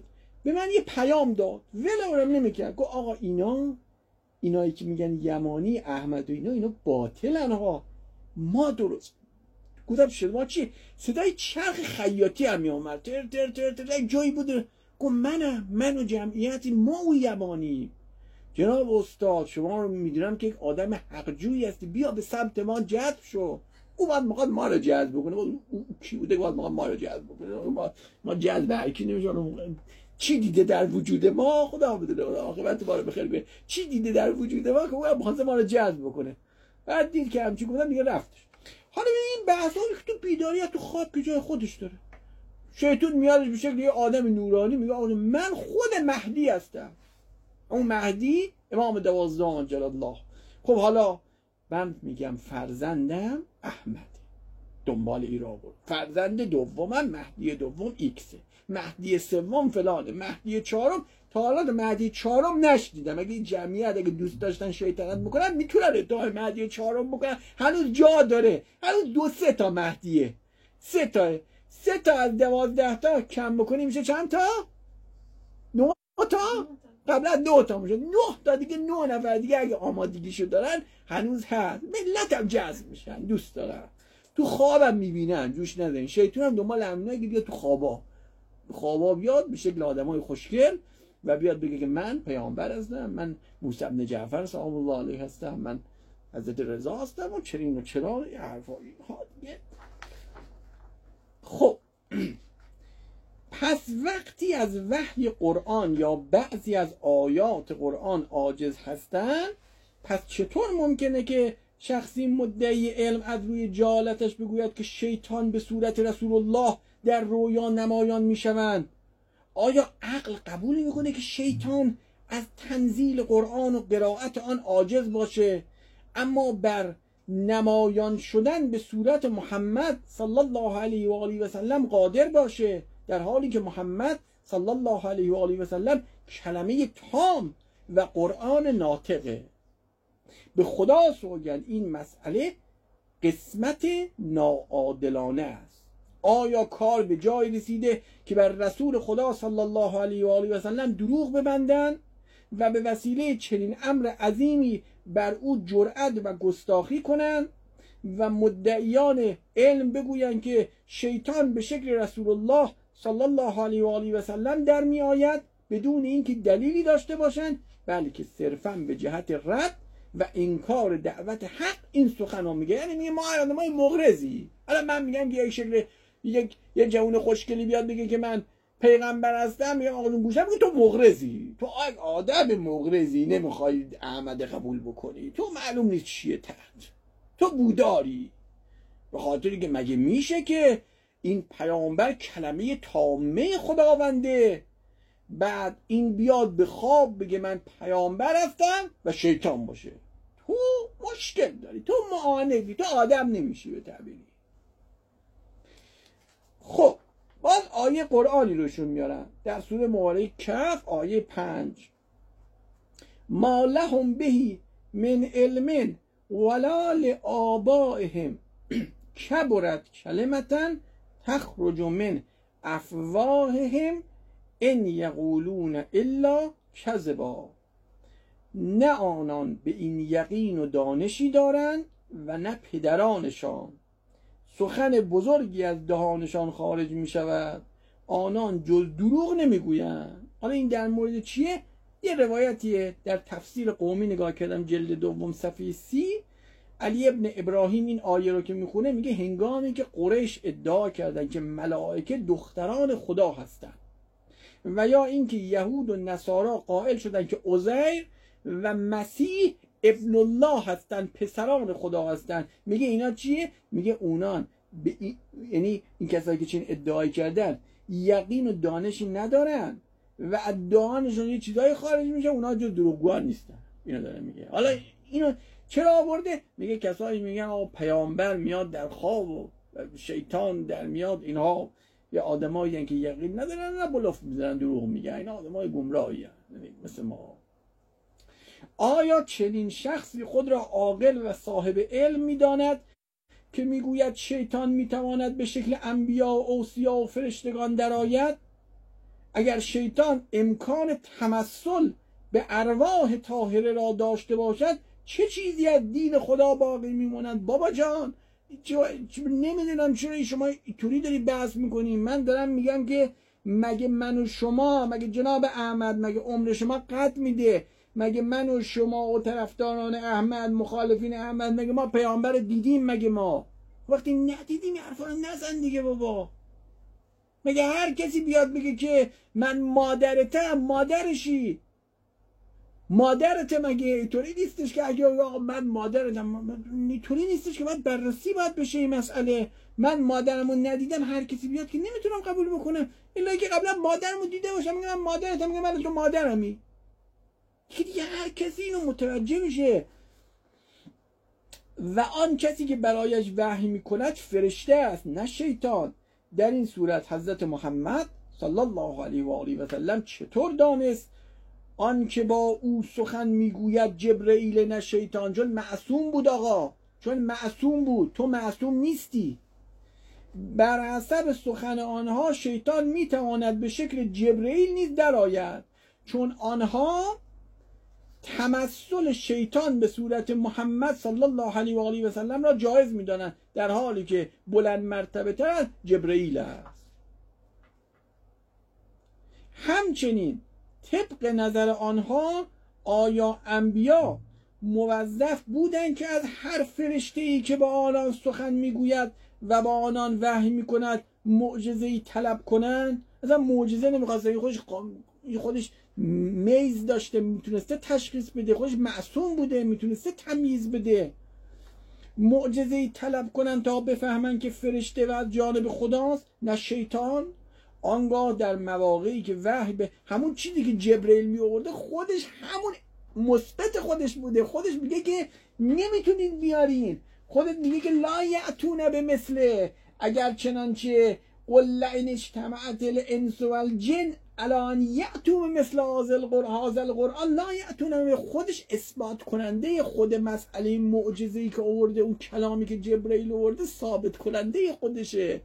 به من یه پیام داد، ولم نمیکرد. گفت آقا اینایی که میگن یمانی احمد و اینا باطلن ها، ما درست. گفتم شما چی؟ صدای چرخ خیاطی هم میامد، تر تر تر تر جایی بود. گفت من و جمعیتی ما و یمانی. جناب استاد شما رو میدونم که یک آدم حقجویی هستی، بیا به سمت ما جذب شو. او بعد میخواد ما رو جذب بکنه. او کی بوده بعد ما رو جذب بکنه؟ ما جذب هر کی نمیشه. چی دیده در وجود ما خدا بدونه، عاقبت ما رو بخیر کنه. چی دیده در وجود ما که او میخواد ما رو جذب بکنه؟ بعد دید که همچین گفتم دیگه رفتش. حالا این بحثا تو بیداریت تو خواب که جای خودش داره. شیطان میادش به شکل یه آدم نورانی میگه آقا من خود مهدی هستم. اون مهدی امام 12 عجل الله. خب حالا من میگم فرزندم احمد، دنبال ای را برد. فرزند دومم مهدی دوم ایکسه، مهدی سوم فلانه، مهدی چهارم تا حالا مهدی چهارم نشدیدم. اگه این جمعیت اگه دوست داشتن شیطنت میکنن میتونن ادعای مهدی چهارم بکنن، هنوز جا داره. هنوز 2-3 تا مهدیه، 3 تا از 12 تا کم بکنی میشه چند تا؟ 9 تا؟ قبلا 2 تا میشه 9 تا دیگه. 9 نفر دیگه اگه آمادگیشو دارن هنوز هست. ملت هم جذب میشن، دوست دارن، تو خوابم میبینن. جوش ندارین. شیطان هم دنبال همینه که بیاد تو خوابا بیاد به شکل آدمای خوشگل و بیاد بگه که من پیامبر هستم، من موسی بن جعفر سلام الله علیه هستم، من حضرت رضا هستم و چرین و چرا یه حرفایی ها دیگه. خب پس وقتی از وحی قرآن یا بعضی از آیات قرآن عاجز هستن، پس چطور ممکنه که شخصی مدعی علم از روی جهالتش بگوید که شیطان به صورت رسول الله در رویا نمایان میشوند؟ آیا عقل قبول میکنه که شیطان از تنزیل قرآن و قرائت آن عاجز باشه اما بر نمایان شدن به صورت محمد صلی الله علیه و آله و سلم قادر باشه، در حالی که محمد صلی الله علیه و آله و سلم کلمه تام و قرآن ناطقه؟ به خدا سوگند این مسئله قسمت ناعادلانه است. آیا کار به جای رسیده که بر رسول خدا صلی الله علیه و آله و سلم دروغ ببندند و به وسیله چنین امر عظیمی بر او جرأت و گستاخی کنند و مدعیان علم بگویند که شیطان به شکل رسول الله صلی الله علیه و آله و سلم در می آید بدون اینکه دلیلی داشته باشند، بلکه صرفاً به جهت رد و انکار دعوت حق این سخنو میگه؟ یعنی میگه ما آدمای مغرضی. الان من میگم که یک شکل یه جوون خوشگلی بیاد بگه که من پیغمبر هستم، میگه آقا گوشم میگه تو مغرضی، تو آدم مغرضی، نمیخوای احمد قبول بکنی، تو معلوم نیست چیه تحت، تو بوداری. به خاطری که مگه میشه که این پیامبر کلمه تامه خداونده، بعد این بیاد به خواب بگه من پیامبر هستم و شیطان باشه؟ تو مشکل داری، تو معاندی، تو آدم نمیشی به تعبیری. خب باز آیه قرآنی روشون میارن در سوره مبارکه کهف آیه 5: ما لهم بهی من علم ولا لآبائهم کبرت کلمة تخرج من افواههم ان یقولون الا کذبا. نه آنان به این یقین و دانشی دارند و نه پدرانشان. سخن بزرگی از دهانشان خارج می شود، آنان جز دروغ نمیگویند. حالا این در مورد چیه؟ یه روایتیه در تفسیر قومی نگاه کردم جلد دوم صفحه 30. علی ابن ابراهیم این آیه رو که میخونه میگه هنگامی که قریش ادعا کردن که ملائکه دختران خدا هستند و یا اینکه یهود و نصارا قائل شدن که عزیر و مسیح ابن الله هستن، پسران خدا هستن، میگه اینا چیه؟ میگه اونان یعنی این کسایی که چین ادعای کردن یقین و دانشی ندارن و ادعاشون یه چیزای خارج میشه، اونا جو دروغگوان نیستن. اینو داره میگه. حالا اینو چرا آورده؟ میگه کسایی میگن آقا پیامبر میاد در خواب و شیطان در میاد، اینها یه آدمایی که یقین ندارن، نه بلوف میزنن، دروغ میگن، اینا آدمای گمراهی هستن مثل ما. آیا چنین شخصی خود را عاقل و صاحب علم میداند که میگوید شیطان میتواند به شکل انبیا و اوصیا و فرشتگان درآید؟ اگر شیطان امکان تمثل به ارواح طاهره را داشته باشد چه چیزی از دین خدا باقی میمونند؟ بابا جان نمیدونم چرا شما اینطوری داری بحث میکنی. من دارم میگم که مگه من و شما، مگه جناب احمد، مگه عمر شما قطع میده؟ مگه من و شما و طرفداران احمد، مخالفین احمد، مگه ما پیامبر دیدیم؟ مگه ما وقتی ندیدیم حرفا رو نزن دیگه بابا. مگه هر کسی بیاد بگه که من مادرتم، مادرشی؟ مادرته مگه؟ اینطوری نیستش که اگه من مادرتم، اینطوری نیستش که باید بررسی باید بشه این مسئله. من مادرمو ندیدم، هر کسی بیاد که نمیتونم قبول بکنم الا که قبلا مادرمو دیده باشم. میگم من مادرتم، میگم من تو مادرمی که دیگه هر کسی اینو متوجه میشه. و آن کسی که برایش وحی میکند فرشته است نه شیطان. در این صورت حضرت محمد صلی الله علیه و آله و سلم چطور دانست آن که با او سخن میگوید جبرئیل نه شیطان؟ چون معصوم بود آقا، چون معصوم بود. تو معصوم نیستی. بر حسب سخن آنها شیطان میتواند به شکل جبرئیل نیز درآید، چون آنها تمثل شیطان به صورت محمد صلی الله علیه و آله و سلم را جایز میدانند، در حالی که بلند مرتبه تر جبرئیل است. همچنین طبق نظر آنها آیا انبیا موظف بودند که از هر فرشته‌ای که با آنان سخن میگوید و با آنان وحی میکند معجزه‌ای طلب کنند؟ اصلا معجزه نمیخواست، خودش میز داشته، میتونسته تشخیص بده، خودش معصوم بوده، میتونسته تمییز بده. معجزه‌ای طلب کنند تا بفهمند که فرشته و از جانب خداست نه شیطان. آنگاه در مواقعی که وحی به همون چیزی که جبرئیل می آورده خودش همون مثبت خودش بوده، خودش میگه که نمیتونید بیارین، خودت میگه که لا یأتون بمثله، اگر چنانچه قل لئن اجتمعت الانس والجن علی ان یأتوا بمثل هذا القرآن لا یأتون. خودش اثبات کننده خود مسئله معجزه‌ای که آورده، اون کلامی که جبرئیل آورده ثابت کننده خودشه.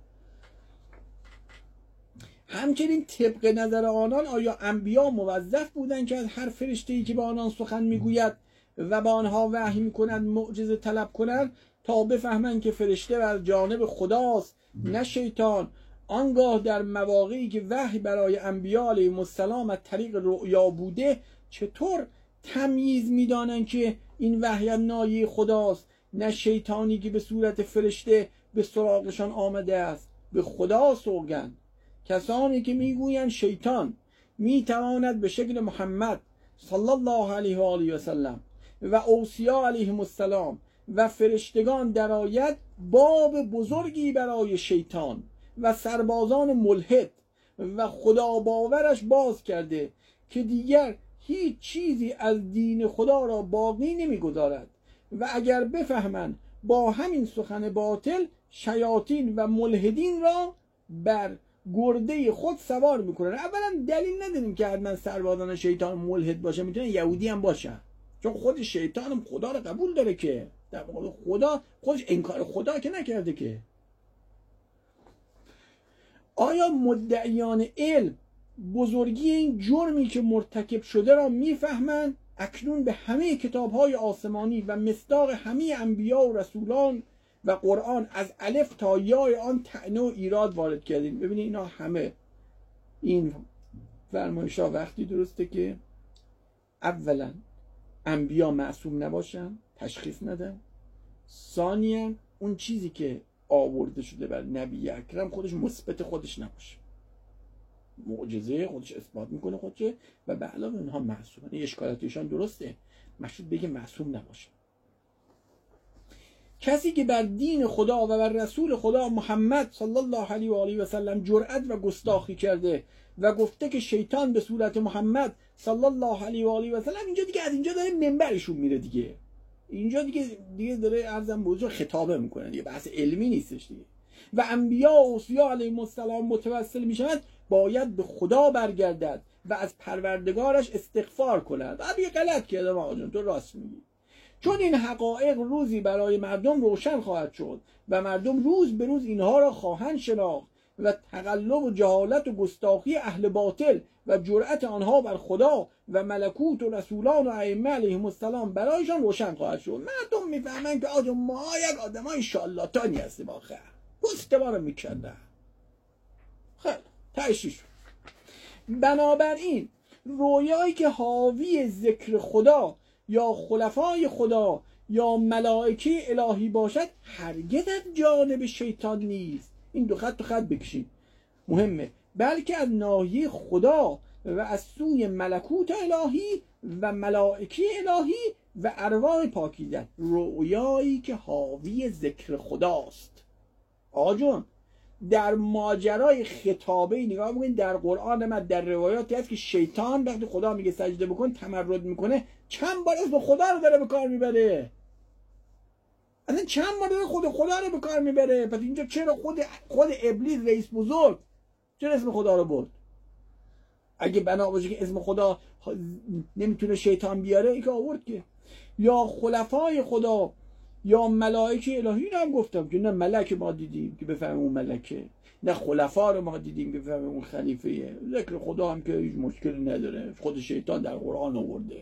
همچنین طبق نظر آنان آیا انبیا موظف بودند که از هر فرشته‌ای که به آنان سخن میگوید و به آنها وحی میکنند معجزه طلب کنند تا بفهمند که فرشته از جانب خداست نه شیطان؟ آنگاه در مواقعی که وحی برای انبیا علیهم السلام از طریق رؤیا بوده چطور تمییز میدانند که این وحی از نایه خداست نه شیطانی که به صورت فرشته به سراغشان آمده است؟ به خدا سوگند کسانی که میگویند شیطان میتواند به شکل محمد صلی الله علیه و آله و سلم و اوصیا علیهم السلام و فرشتگان درآید، باب بزرگی برای شیطان و سربازان ملحد و خدا باورش باز کرده که دیگر هیچ چیزی از دین خدا را باقی نمیگذارد. و اگر بفهمند با همین سخن باطل شیاطین و ملحدین را بر گرده خود سوار میکنن. اولا دلیل نداریم که حتما سربازان شیطان ملحد باشه، میتونه یهودی هم باشه، چون خود شیطان هم خدا رو قبول داره که در واقع خدا خودش انکار خدا که نکرده که. آیا مدعیان علم بزرگی این جرمی که مرتکب شده را میفهمند؟ اکنون به همه کتاب‌های آسمانی و مصداق همه انبیا و رسولان و قرآن از الف تا یا آن طعنه و ایراد وارد کردیم. ببینید اینا همه این فرمایش‌ها وقتی درسته که اولا انبیا معصوم نباشن، تشخیص ندن. ثانیاً اون چیزی که آورده شده بر نبی اکرم خودش مثبت خودش نباشه، معجزه خودش اثبات میکنه خودشه و به علاوه اونها معصومن. این اشکالاتشان درسته، مشروط بگه معصوم نباشه. کسی که بر دین خدا و بر رسول خدا محمد صلی الله علیه و آله و سلم جرأت و گستاخی کرده و گفته که شیطان به صورت محمد صلی الله علیه و آله و سلم، اینجا دیگه از اینجا داره منبرشون میره دیگه، اینجا دیگه داره عرضم بزرگ خطابه میکنه دیگه، بحث علمی نیستش دیگه. و انبیا و اوصیا علیهم السلام متوسل میشوند باید به خدا برگردد و از پروردگارش استغفار کند. ابی غلط کرده آقا جون، تو راست میگی، چون این حقایق روزی برای مردم روشن خواهد شد و مردم روز به روز اینها را خواهند شناخت و تقلب و جهالت و گستاخی اهل باطل و جرأت آنها بر خدا و ملکوت و رسولان و ائمه علیهم السلام برایشان روشن خواهد شد. مردم میفهمن که آجا ما یک آدمای شالاتانی هستیم، آخه پوست ما رو میکردن. خیلی تشریح شد. بنابراین رویایی که حاوی ذکر خدا یا خلفای خدا یا ملائکه الهی باشد هرگز از جانب شیطان نیست. این دو خط بکشید، مهمه. بلکه از ناحیه خدا و از سوی ملکوت الهی و ملائکه الهی و ارواح پاکیزه. رویایی که حاوی ذکر خداست. آقا جون در ماجرای خطابه نگاه بکنید، در قرآن ما در روایاتی هست که شیطان وقتی خدا میگه سجده بکن تمرد میکنه، چند بار اسم خدا رو داره به کار میبره. اصلا چند بار داره خدا رو به کار میبره. پس اینجا چرا خود ابلیس رئیس بزرگ چرا اسم خدا رو برد؟ اگه بنا باشه که اسم خدا نمیتونه شیطان بیاره، ای که آورد که. یا خلفای خدا یا ملائکه الهی رو هم گفتم که نه ملک ما دیدیم که بفهمیم اون ملکه، نه خلفا رو ما دیدیم که بفهمیم اون خلیفه. ذکر خدا هم که هیچ مشکلی نداره، خود شیطان در قرآن آورده.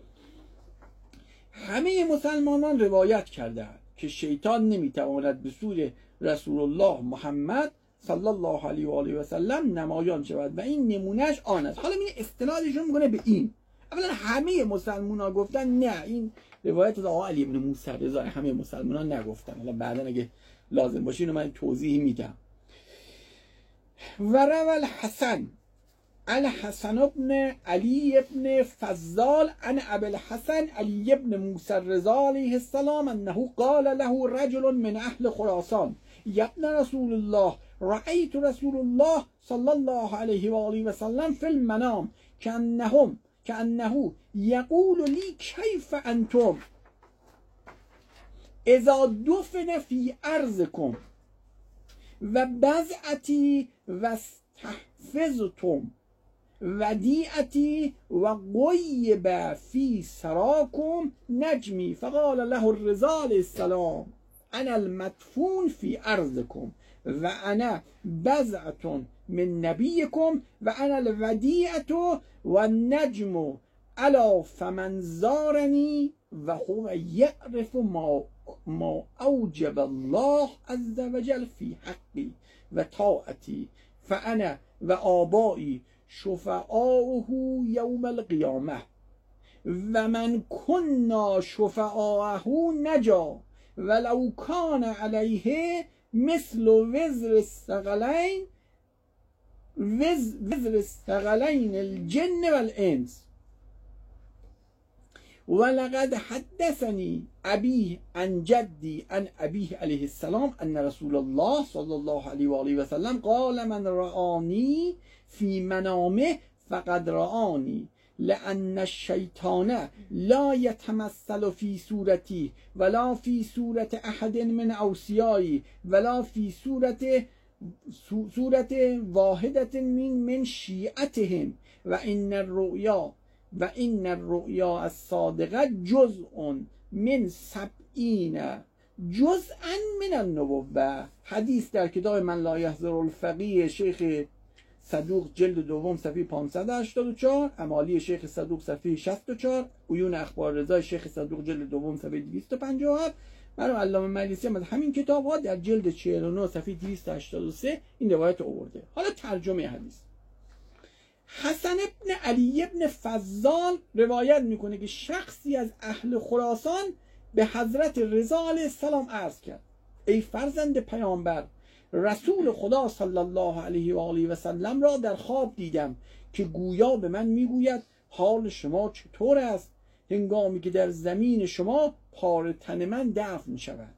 همه مسلمانان روایت کردند که شیطان نمیتواند به سوی رسول الله محمد صلی الله علیه و آله و سلم نمایان شود و این نمونهش آن است. حالا این استنادشون میکنه به این. اولا همه مسلمانان گفتن نه، این روایت از آقا علی بن موسی رضا همه مسلمانان نگفتن. حالا بعدا اگه لازم باشه اینو من توضیح میدم. و روى الحسن بن علی بن فضال عن ابي الحسن علی بن موسی رضا علیه السلام انه قال له رجل من اهل خراسان یا ابن رسول الله رأيت رسول الله صلى الله عليه وآله وسلم في المنام كأنه يقول لي كيف أنتم إذا دفن في أرضكم وبزعتي واستحفظتم وديعتي وغيب في سراكم نجمي. فقال له الرضا عليه السلام أنا المدفون في أرضكم وأنا بزعة من نبيكم وأنا الوديعة والنجم ألا فمن زارني وهو يعرف ما أوجب الله عز وجل في حقي وطاعتي فأنا وآبائي شفعاؤه يوم القيامة ومن كنا شفعاؤه نجا ولو كان عليه مثل وزر الثقلين الجن والإنس. ولقد حدثني أبيه عن جدي عن أبيه عليه السلام أن رسول الله صلى الله عليه وآله وسلم قال من رآني في منامه فقد رآني لأن الشيطان لا يتمثل في صورتي ولا في صورة أحد من أوصيائي ولا في صورة واحدة من شيعتهم وإن الرؤيا الصادقة جزء من 70 جزءا من النبوة. حدیث در کتاب من لا یحضر الفقیه شیخ صدوق جلد دوم صفحه 584، امالی شیخ صدوق صفحه 64، عیون اخبار رضا شیخ صدوق جلد دوم صفحه 257. مرحوم علامه مجلسی هم از همین کتاب ها در جلد 49 صفحه 283 این روایت آورده. حالا ترجمه حدیث. حسن ابن علی ابن فضال روایت میکنه که شخصی از اهل خراسان به حضرت رضا علیه السلام عرض کرد ای فرزند پیامبر، رسول خدا صلی الله علیه و آله و سلم را در خواب دیدم که گویا به من میگوید حال شما چطور است هنگامی که در زمین شما پاره تن من دفن شود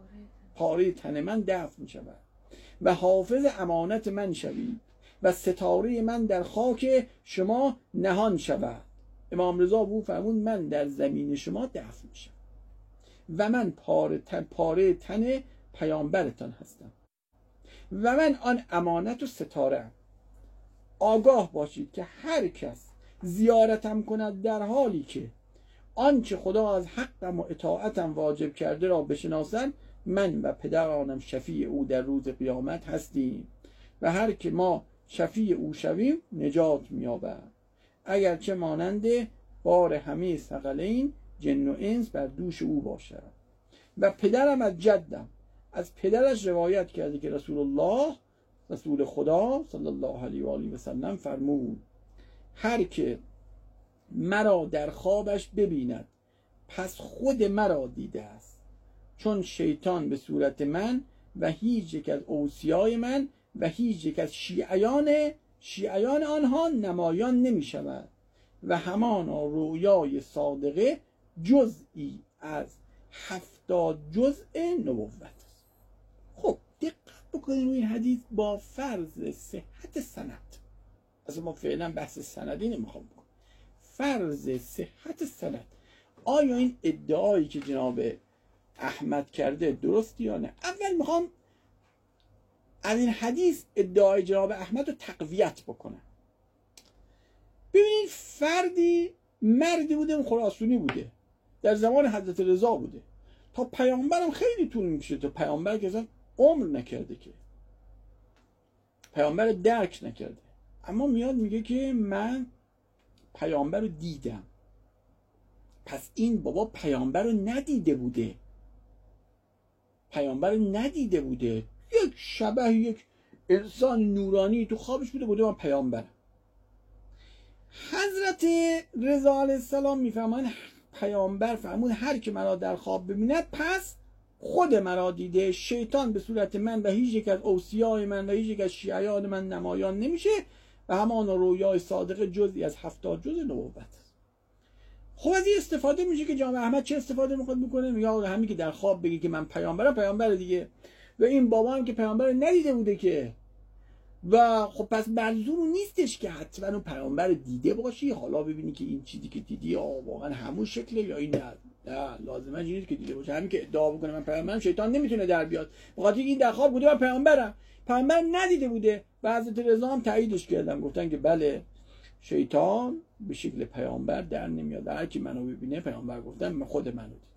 و حافظ امانت من شوید و ستاره من در خاک شما نهان شود. امام رضا بو فرمود من در زمین شما دفن شم و من پاره تن پیامبرتان هستم و من آن امانت و ستاره ام. آگاه باشید که هر کس زیارتم کند در حالی که آنچه خدا از حقم و اطاعتم واجب کرده را بشناسند، من و پدرانم شفیع او در روز قیامت هستیم و هر که ما شفیع او شویم نجات می‌یابد، اگرچه مانند بار همه ثقلین جن و انس بر دوش او باشد. و پدرم از جدم از پدرش روایت کرده که رسول خدا صلی الله علیه و آله و سلم فرمود: هر که مرا در خوابش ببیند پس خود مرا دیده است، چون شیطان به صورت من و هیچ یک از اوصیای من و هیچ یک از شیعیان آنها نمایان نمی شود و همانا رویای صادقه جزئی از 70 جزء نبوت است. خب دقت بکنید روی این حدیث با فرض صحت سند. اصلا ما فعلا بحث سندی نمیخوام بکنم، فرض صحت سند. آیا این ادعایی که جناب احمد کرده درست یا نه؟ اول میخوام از این حدیث ادعای جناب احمد رو تقویت بکنم. ببینید مردی بوده، اون خراسانی بوده، در زمان حضرت رضا بوده، تا پیامبرم خیلی طول میکشه، تا پیامبر که اصلا عمر نکرده، که پیامبر درک نکرده، اما میاد میگه که من پیامبر رو دیدم. پس این بابا پیامبر رو ندیده بوده، یک شبح یک انسان نورانی تو خوابش بوده من پیامبرم. حضرت رضا علیه السلام میفهمن پیامبر فرمود هر که مرا در خواب ببیند پس خود مرا دیده، شیطان به صورت من و هیچ یک از اوصیای من و هیچ یک از شیعیان من نمایان نمیشه و همان رویای صادقه جزئی از 70 جزء نبوت. خب از این استفاده میشه که جناب احمد چه استفاده میخواد بکنه؟ میگه آقا همین که در خواب بگی که من پیامبر دیگه، و این بابا هم که پیامبر ندیده بوده که، و خب پس منظور نیستش که حتما اون پیامبر دیده باشی، حالا ببینی که این چیزی که دیدی واقعا همون شکله یا این نه لازمه نیست که دیده باشه. همین که ادعا بکنه من پیامبرم، شیطان نمیتونه در بیاد، بخاطر این در خواب بوده من پیامبر ندیده بوده. و حضرت رضا هم تاییدش کردن، گفتن که بله شیطان به شکل پیامبر در نمیاد، هر کی منو ببینه پیامبر گفتن من خود منو دید.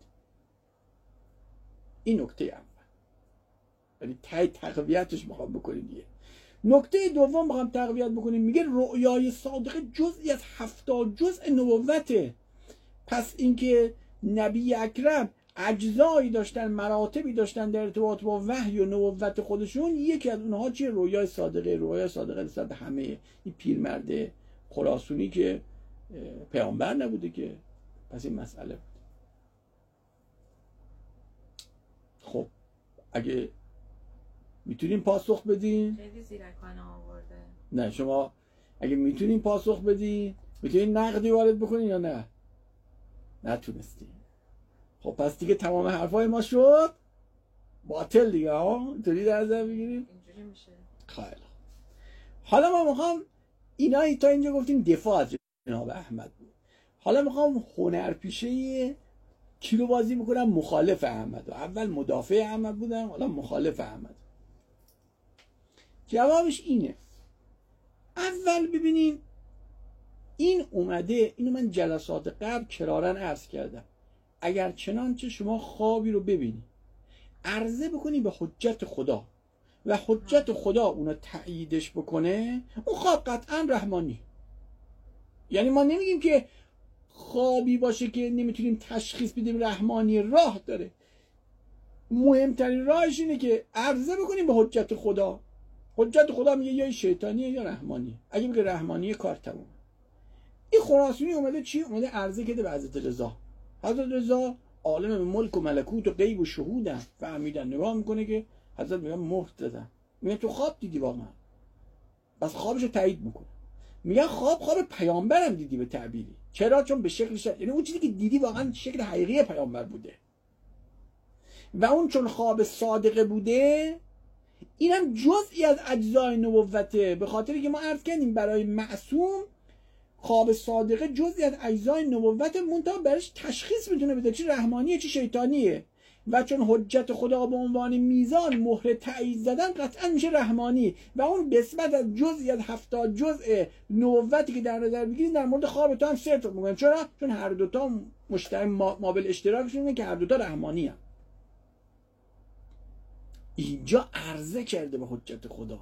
این نکته اول، یعنی تقویتش میخوام بکنیم دیگه. نکته دوم میخوام تقویت بکنیم، میگه رؤیای صادقه جزئی از 70 جزء نبوته. پس اینکه نبی اکرم اجزایی داشتن، مراتبی داشتن در ارتباط با وحی و نبوت خودشون، یکی از اونها چیه؟ رویای صادقه نسبت به همه. این پیرمرد خراسانی که پیامبر نبوده که، پس این مسئله بود. خب اگه میتونین پاسخ بدین، خیلی زیرکانه آورده. نه شما اگه میتونین پاسخ بدین، میتونین نقدی وارد بکنین یا نه؟ نتونستین. خب پس دیگه تمام حرفای ما شد باطل دیگه ها، اینطوری در نظر بگیریم اینجوری میشه. خیلی. حالا ما میخوام اینا تا اینجا گفتیم دفاع از جناب احمد بود، حالا میخوام هنرپیشه کی رو بازی بکنم؟ مخالف احمد. اول مدافع احمد بودم، حالا مخالف احمد. جوابش اینه، اول ببینین این اومده، اینو من جلسات قبل کرارن عرض کردم، اگر چنانچه شما خوابی رو ببینی عرضه بکنی به حجت خدا و حجت خدا اونو تأییدش بکنه، اون خواب قطعا رحمانی. یعنی ما نمیگیم که خوابی باشه که نمیتونیم تشخیص بدیم رحمانی، راه داره. مهمترین راهش اینه که عرضه بکنیم به حجت خدا. حجت خدا میگه یا شیطانیه یا رحمانی. اگه بگه رحمانیه کار تموم. این خراسانی اومده چی؟ اومده عرضه کرده به حضرت رضا. حضرت رضا عالم به ملک و ملکوت و غیب و شهودن، فهمیدن. نگاه میکنه که حضرت میگه مهر دادن، میگه تو خواب دیدی واقعا، بس خوابشو تایید میکنه. میگه خواب پیامبرم دیدی به تعبیری. چرا؟ چون به شکلش، یعنی اون چیزی که دیدی واقعا شکل حقیقی پیامبر بوده و اون چون خواب صادقه بوده، اینم جزئی از اجزای نبوته. به خاطری که ما عرض کردیم برای معصوم خواب صادقه جزئی از اجزای نبوت، منتها برش تشخیص میتونه بده چی رحمانیه چی شیطانیه، و چون حجت خدا به عنوان میزان مهر تایید زدن قطعا میشه رحمانی. و اون نسبت از جزئی از 70 جزء نبوتی که در نظر بگیرید در مورد خواب تو هم صرف میگن. چرا؟ چون هر دوتا مشترک مابل اشتراکشون اینه که هر دوتا رحمانی هم. اینجا عرضه کرده به حجت خدا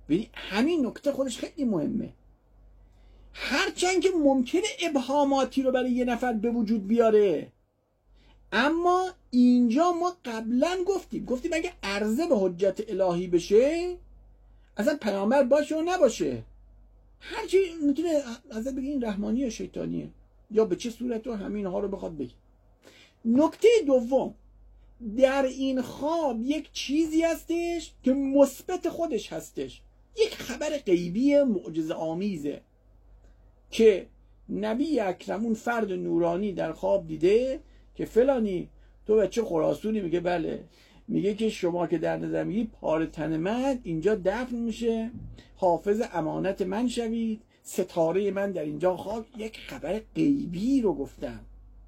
ببین همین نکته خودش خیلی مهمه. هرچند که ممکنه ابهاماتی رو برای یه نفر به وجود بیاره، اما اینجا ما قبلا گفتیم اگه عرضه به حجت الهی بشه، اصلا پیامبر باشه و نباشه، هرچی میتونه ازت بگه این رحمانی یا شیطانیه یا به چه صورت رو همین ها رو بخواد بگه. نکته دوم، در این خواب یک چیزی هستش که مثبت خودش هستش، یک خبر غیبی معجزه آمیزه که نبی اکرم اون فرد نورانی در خواب دیده که فلانی تو بچه خراسونی؟ میگه بله. میگه که شما که در نظر میگی پار تن من اینجا دفن میشه، حافظ امانت من شوید، ستاره من در اینجا خواب. یک خبر غیبی رو گفتم،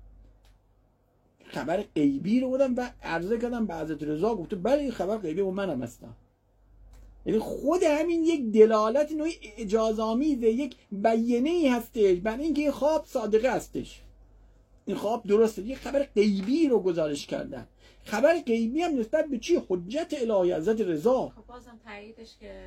خبر غیبی رو گفتم و عرضه کردم به حضرت رضا، گفته بله این خبر غیبی و منم هستم. یعنی خود همین یک دلالت نوعی اعجازآمیزه، یک بیانیه ای هستش برای اینکه این خواب صادقه هستش، این خواب درسته. یک خبر غیبی رو گزارش کردن. خبر غیبی هم نسبت به چی؟ حجت الهی حضرت رضا. خب بازم تاییدش که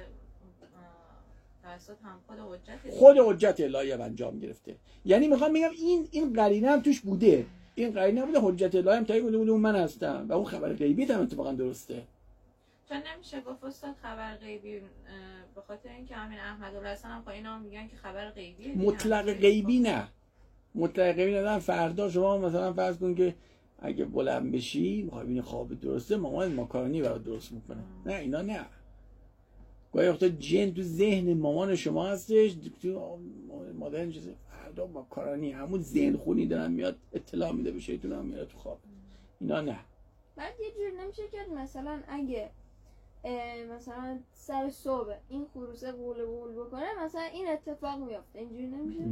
توسط هم خود حجت الهی هم انجام گرفته. یعنی میخوام بگم این قرینه هم توش بوده، این قرینه بوده، حجت الهی هم تایید بوده اون من هستم و اون خبر غیبی هم اتفاقا درسته. چون نمیشه گفت استاد خبر غیبی به خاطر اینکه همین احمدالحسن هم با اینا میگن که خبر غیبی مطلق غیبی نه، مطلق غیبی نه. فردا شما مثلا فرض کن که اگه بلند بشی میخوای ببینی خواب درسته، مامان ماکارونی برات درست میکنه. نه اینا نه. گاهی وقتا جن تو ذهن مامان شما هستش، تو مادر چیزه، فردا ماکارونی، همون ذهن خونی دارن میاد اطلاع میده به شیطون، هم میاد تو خواب. اینا نه. بعد یه جور نمیشه کرد مثلا اگه مثلا سر صبح این خروسه قول بکنه مثلا این اتفاق میفته، اینجوری نمیشه؟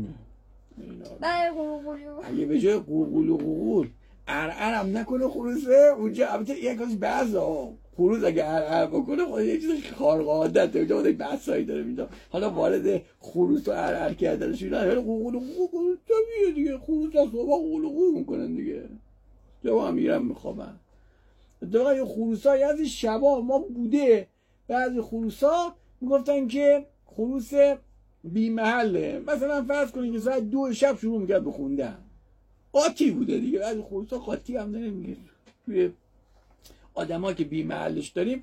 نه قول اگه به جای قول ارعرم نکنه خروسه اونجا، البته یک از بعضا خروس اگه ارعر بکنه خود یه چیز خارق عادته، اونجا خود بحثایی داره میاد. حالا وارد خروس و ارعر کردنش نه، قول طبیعیه دیگه، خروس از صبح قول میکنن دیگه، جواب میرم میخوابن. دقیقا یه خروسایی از شبا ما بوده، بعضی خروسا میگفتن که خروس بی محله، مثلا فرض کنید که ساعت 2 شب شروع میکرد به خوندن، قاطی بوده دیگه. بعضی خروسا قاطی هم نمیگه. توی آدما که بی محلش داریم،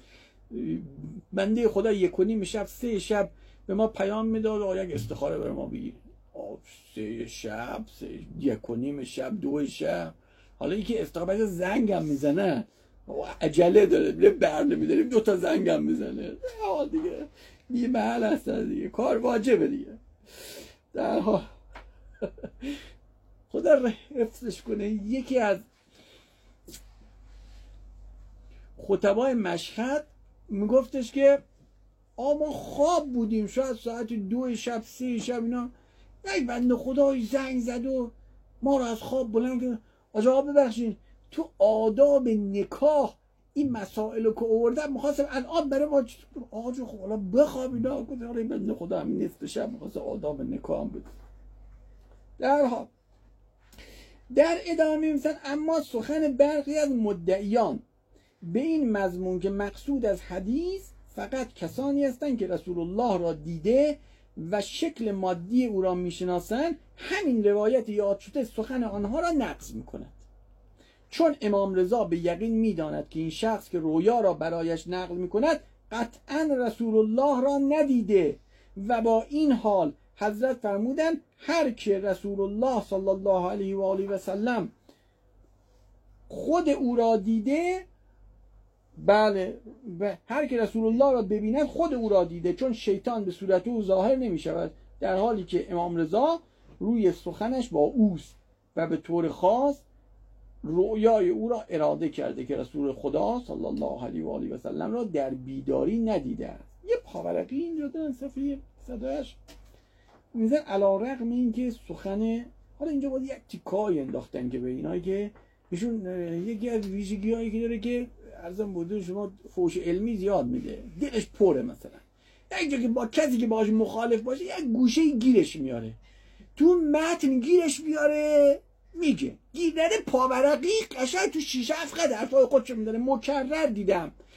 بنده خدا 1:30 شب 3 شب به ما پیام میداد و یک استخاره برای ما بگیر. 3 شب 1:30 شب 2 شب. حالا یکی استخاره زنگ هم میزنه، عجله داره میره برنه میداریم 2 تا زنگ هم میزنه دیگه، بی محل هستن دیگه، کار واجبه دیگه. در حال خدا حفظش کنه، یکی از خطبای مشهد میگفتش که ما خواب بودیم شاید ساعت 2 شب 3 شب اینا، یک بنده خدای زنگ زد و ما رو از خواب بلند کرد. آقا ببخشید تو آداب نکاح این مسائل رو که آوردم میخواستم الان برای ما آقا جو خب حالا بخواب اینا، گفتم آره بنده خدا همین نصف شب میخواست آداب نکاح هم بده. در ادامه می‌نویسند اما سخن برخی از مدعیان به این مضمون که مقصود از حدیث فقط کسانی هستند که رسول الله را دیده و شکل مادی او را میشناسند، همین روایت یاد شده سخن آنها را نقض میکند. چون امام رضا به یقین میداند که این شخص که رویا را برایش نقل میکند قطعا رسول الله را ندیده و با این حال حضرت فرمودند هر که رسول الله صلی الله علیه و آله و سلم خود او را دیده، بله هر که رسول الله را ببیند خود او را دیده، چون شیطان به صورت او ظاهر نمی شود، در حالی که امام رضا روی سخنش با اوست و به طور خاص رؤیای او را اراده کرده که رسول خدا صلی الله علیه و آله و سلم را در بیداری ندیده است. یه پاورقی اینجا دارن صفحه 108 میزن علی رغم این که سخن، حالا اینجا باید یک تیکای انداختن که به اینایی که ایشون یکی از ویژگی هایی که داره که عرضم بوده شما فوش علمی زیاد میده، دلش پره، مثلا یک جا که با کسی که باهاش مخالف باشه یک گوشه گیرش میاره، تو متن گیرش بیاره میگه، گیر نده پاورقی قشنگ تو 6-7 خط حرفای خودشو میداره. مکرر دیدم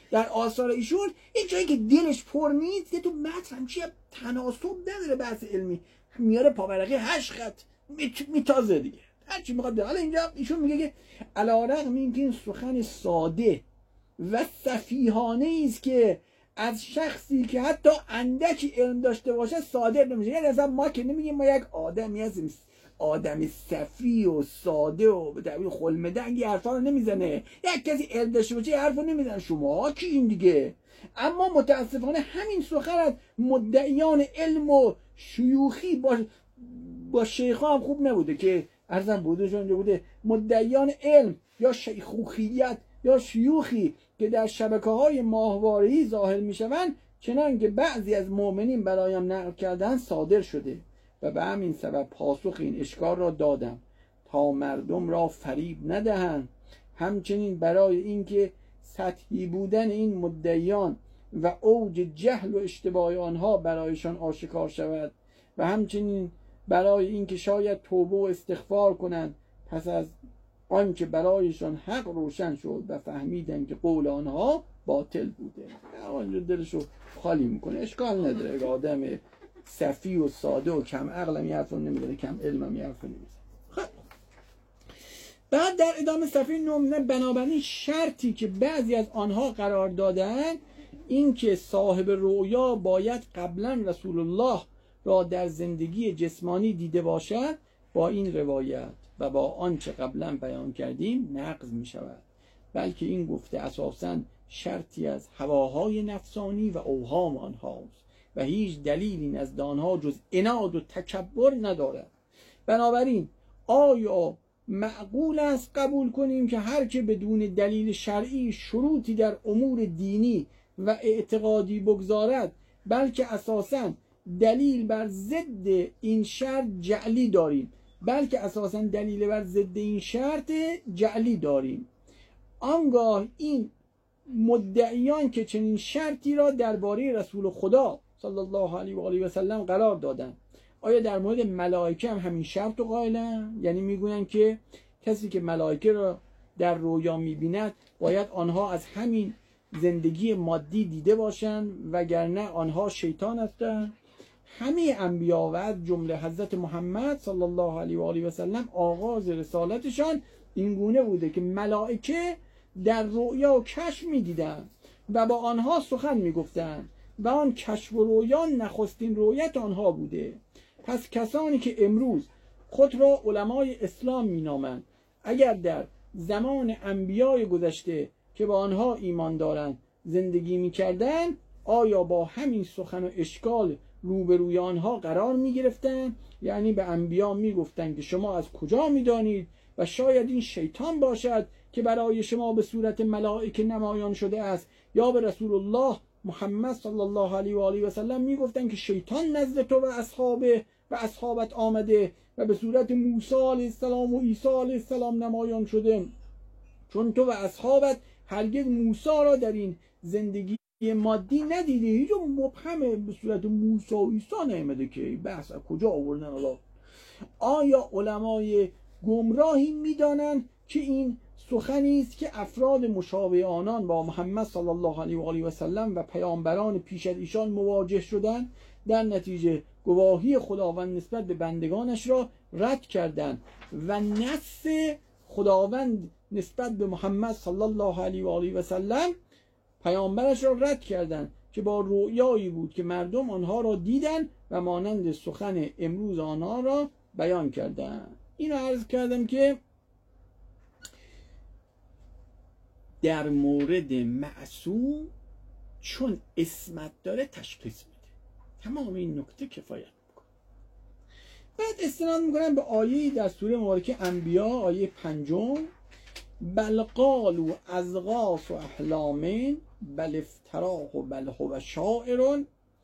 در آثار ایشون یه جایی که دلش پر نیست که تو متن همچی تناسب نداره بحث علمی میاره پاورقی 8 خط میتازه دیگه هرچی میخواد ده. حالا اینجا ایشون میگه که علی‌رغم اینکه این سخن ساده و سفیهانه است که از شخصی که حتی اندکی علم داشته باشه صادر نمیشه. یعنی اصلا ما که نمیگیم ما یک آدمی هستیم آدمی صفی و ساده و به تعبیر خلمدنگی حرفا رو نمیزنه. یک کسی علم داشته باشه یه حرفو نمیزنه. شما کی این دیگه؟ اما متاسفانه همین سخن از مدعیان علم و شیوخی با شیخا هم خوب نبوده که ارزم بوده جونجا بوده مدعیان علم یا شیخوخیت یا شیوخی که در شبکه‌های ماهواره‌ای ظاهر میشوند چنان که بعضی از مؤمنین برایم نقل کردن صادر شده و به همین سبب پاسخ این اشکال را دادم تا مردم را فریب ندهند. همچنین برای اینکه سطحی بودن این مدعیان و اوج جهل و اشتباه آنها برایشان آشکار شود و همچنین برای اینکه شاید توبه و استغفار کنند پس از آنکه برایشان حق روشن شد و فهمیدن که قول آنها باطل بوده. آنجا دلشو خالی میکنه. اشکال نداره اگه آدم صفی و ساده و کم عقلم یه حرف نمیزنه کم علمم یه حرف نمیزنه. خب بعد در ادامه صفحه 9 بنابراین شرطی که بعضی از آنها قرار دادن این که صاحب رؤیا باید قبلا رسول الله را در زندگی جسمانی دیده باشد با این روایت و با آنچه قبلا بیان کردیم نقض می شود، بلکه این گفته اساساً شرطی از هواهای نفسانی و اوهام آنهاست و هیچ دلیلی نزد آنها جز عناد و تکبر ندارد. بنابراین آیا معقول است قبول کنیم که هر که بدون دلیل شرعی شروطی در امور دینی و اعتقادی بگذارد بلکه اساساً دلیل بر ضد این شرط جعلی داریم آنگاه این مدعیان که چنین شرطی را درباره رسول خدا صلی الله علیه و آله و سلم قرار دادند آیا در مورد ملائکه هم همین شرط رو قائلن؟ یعنی میگوین که کسی که ملائکه را در رویا میبیند باید آنها از همین زندگی مادی دیده باشند وگرنه آنها شیطان هستند. همه انبیا و از جمله حضرت محمد صلی الله علیه و آله و سلم آغاز رسالتشان این گونه بوده که ملائکه در رؤیا و کشف می‌دیدند و با آنها سخن می‌گفتند و آن کشف و رؤیا نخستین رؤیت آنها بوده. پس کسانی که امروز خود را علمای اسلام می‌نامند اگر در زمان انبیای گذشته که با آنها ایمان دارند زندگی می‌کردند آیا با همین سخن و اشکال روبروی آنها قرار می‌گرفتند؟ یعنی به انبیا می‌گفتند که شما از کجا می‌دانید و شاید این شیطان باشد که برای شما به صورت ملائکه نمایان شده است، یا به رسول الله محمد صلی الله علیه و آله و سلم میگفتن که شیطان نزد تو و اصحابت آمده و به صورت موسی علیه السلام و عیسی علیه السلام نمایان شده، چون تو و اصحابت هرگز موسی را در این زندگی مادی ندیده. هیچ مبهمه به صورت موسی و عیسی نیامده که بحث از کجا آوردن. الله آیا علمای گمراهی میدانند که این سخنی است که افراد مشابه آنان با محمد صلی الله علیه و آله و سلم و پیامبران پیش از ایشان مواجه شدند، در نتیجه گواهی خداوند نسبت به بندگانش را رد کردند و نص خداوند نسبت به محمد صلی الله علیه و آله و سلم پیامبرش را رد کردند که با رؤیایی بود که مردم آنها را دیدند و مانند سخن امروز آنها را بیان کردند. اینو عرض کردم که در مورد معصوم چون اسمت داره تشخیص میده. تمام این نکته کفایت میکنه. بعد استناد میکنم به آیه‌ای در سوره مبارکه انبیا، آیه 5: بل قالوا اضغاث احلام بل افتراه بل هو شاعر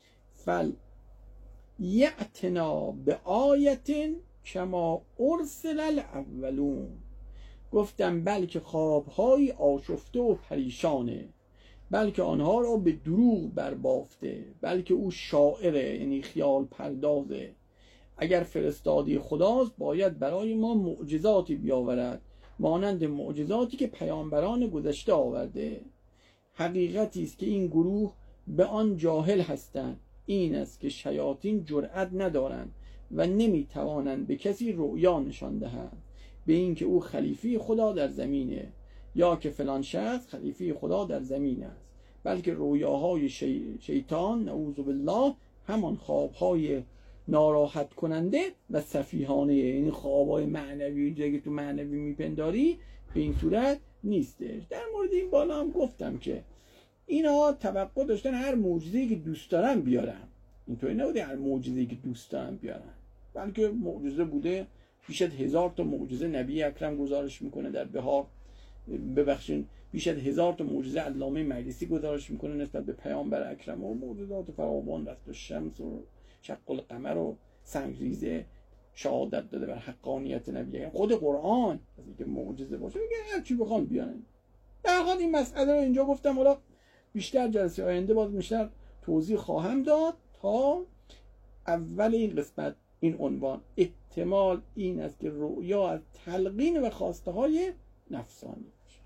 فلیأتنا بآیة کما ارسل الاولون. گفتم بلکه خوابهای آشفته و پریشانه، بلکه آنها را به دروغ بربافته، بلکه او شاعره، یعنی خیال پردازه. اگر فرستادی خداست باید برای ما معجزاتی بیاورد مانند معجزاتی که پیامبران گذشته آورده. حقیقتی است که این گروه به آن جاهل هستند، این است که شیاطین جرأت ندارند و نمیتوانند به کسی رؤیا نشان دهند به اینکه او خلیفه خدا در زمینه یا که فلان شخص خلیفه خدا در زمین است، بلکه رؤیاهای شیطان نعوذ بالله همان خوابهای ناراحت کننده و سفیهانه، این خوابهای معنوی که تو معنوی میپنداری به این صورت نیستش. در مورد این بالا هم گفتم که اینا توقع داشتن هر معجزه‌ای که دوست دارن بیارن، اینطوری نبوده هر معجزه‌ای که دوست دارن بیارن، بلکه معجزه بوده. بیش از 1000 تا معجزه نبی اکرم گزارش میکنه در بهار، ببخشید بیش از 1000 تا معجزه علامه مجلسی گزارش میکنه نسبت به پیامبر اکرم و معجزات فراوان، رفت الشمس و شق القمر و سنگریزه شهادت داده بر حقانیت نبی اکرم. خود قرآن از اینکه معجزه باشه میگه هر چی بخوان بیارن. در حال این مسئله رو اینجا گفتم، حالا بیشتر جلسه آینده باز بیشتر توضیح خواهم داد. تا اول این قسمت این عنوان احتمال این است که رؤیا از تلقین و خواسته های نفسانی باشه.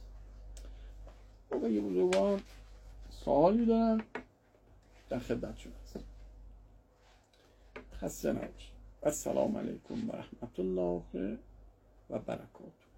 خب اگه بزرگوار سوالی دارن در خدمتشون هست. خسته نباشید. السلام علیکم و رحمت الله و برکاته.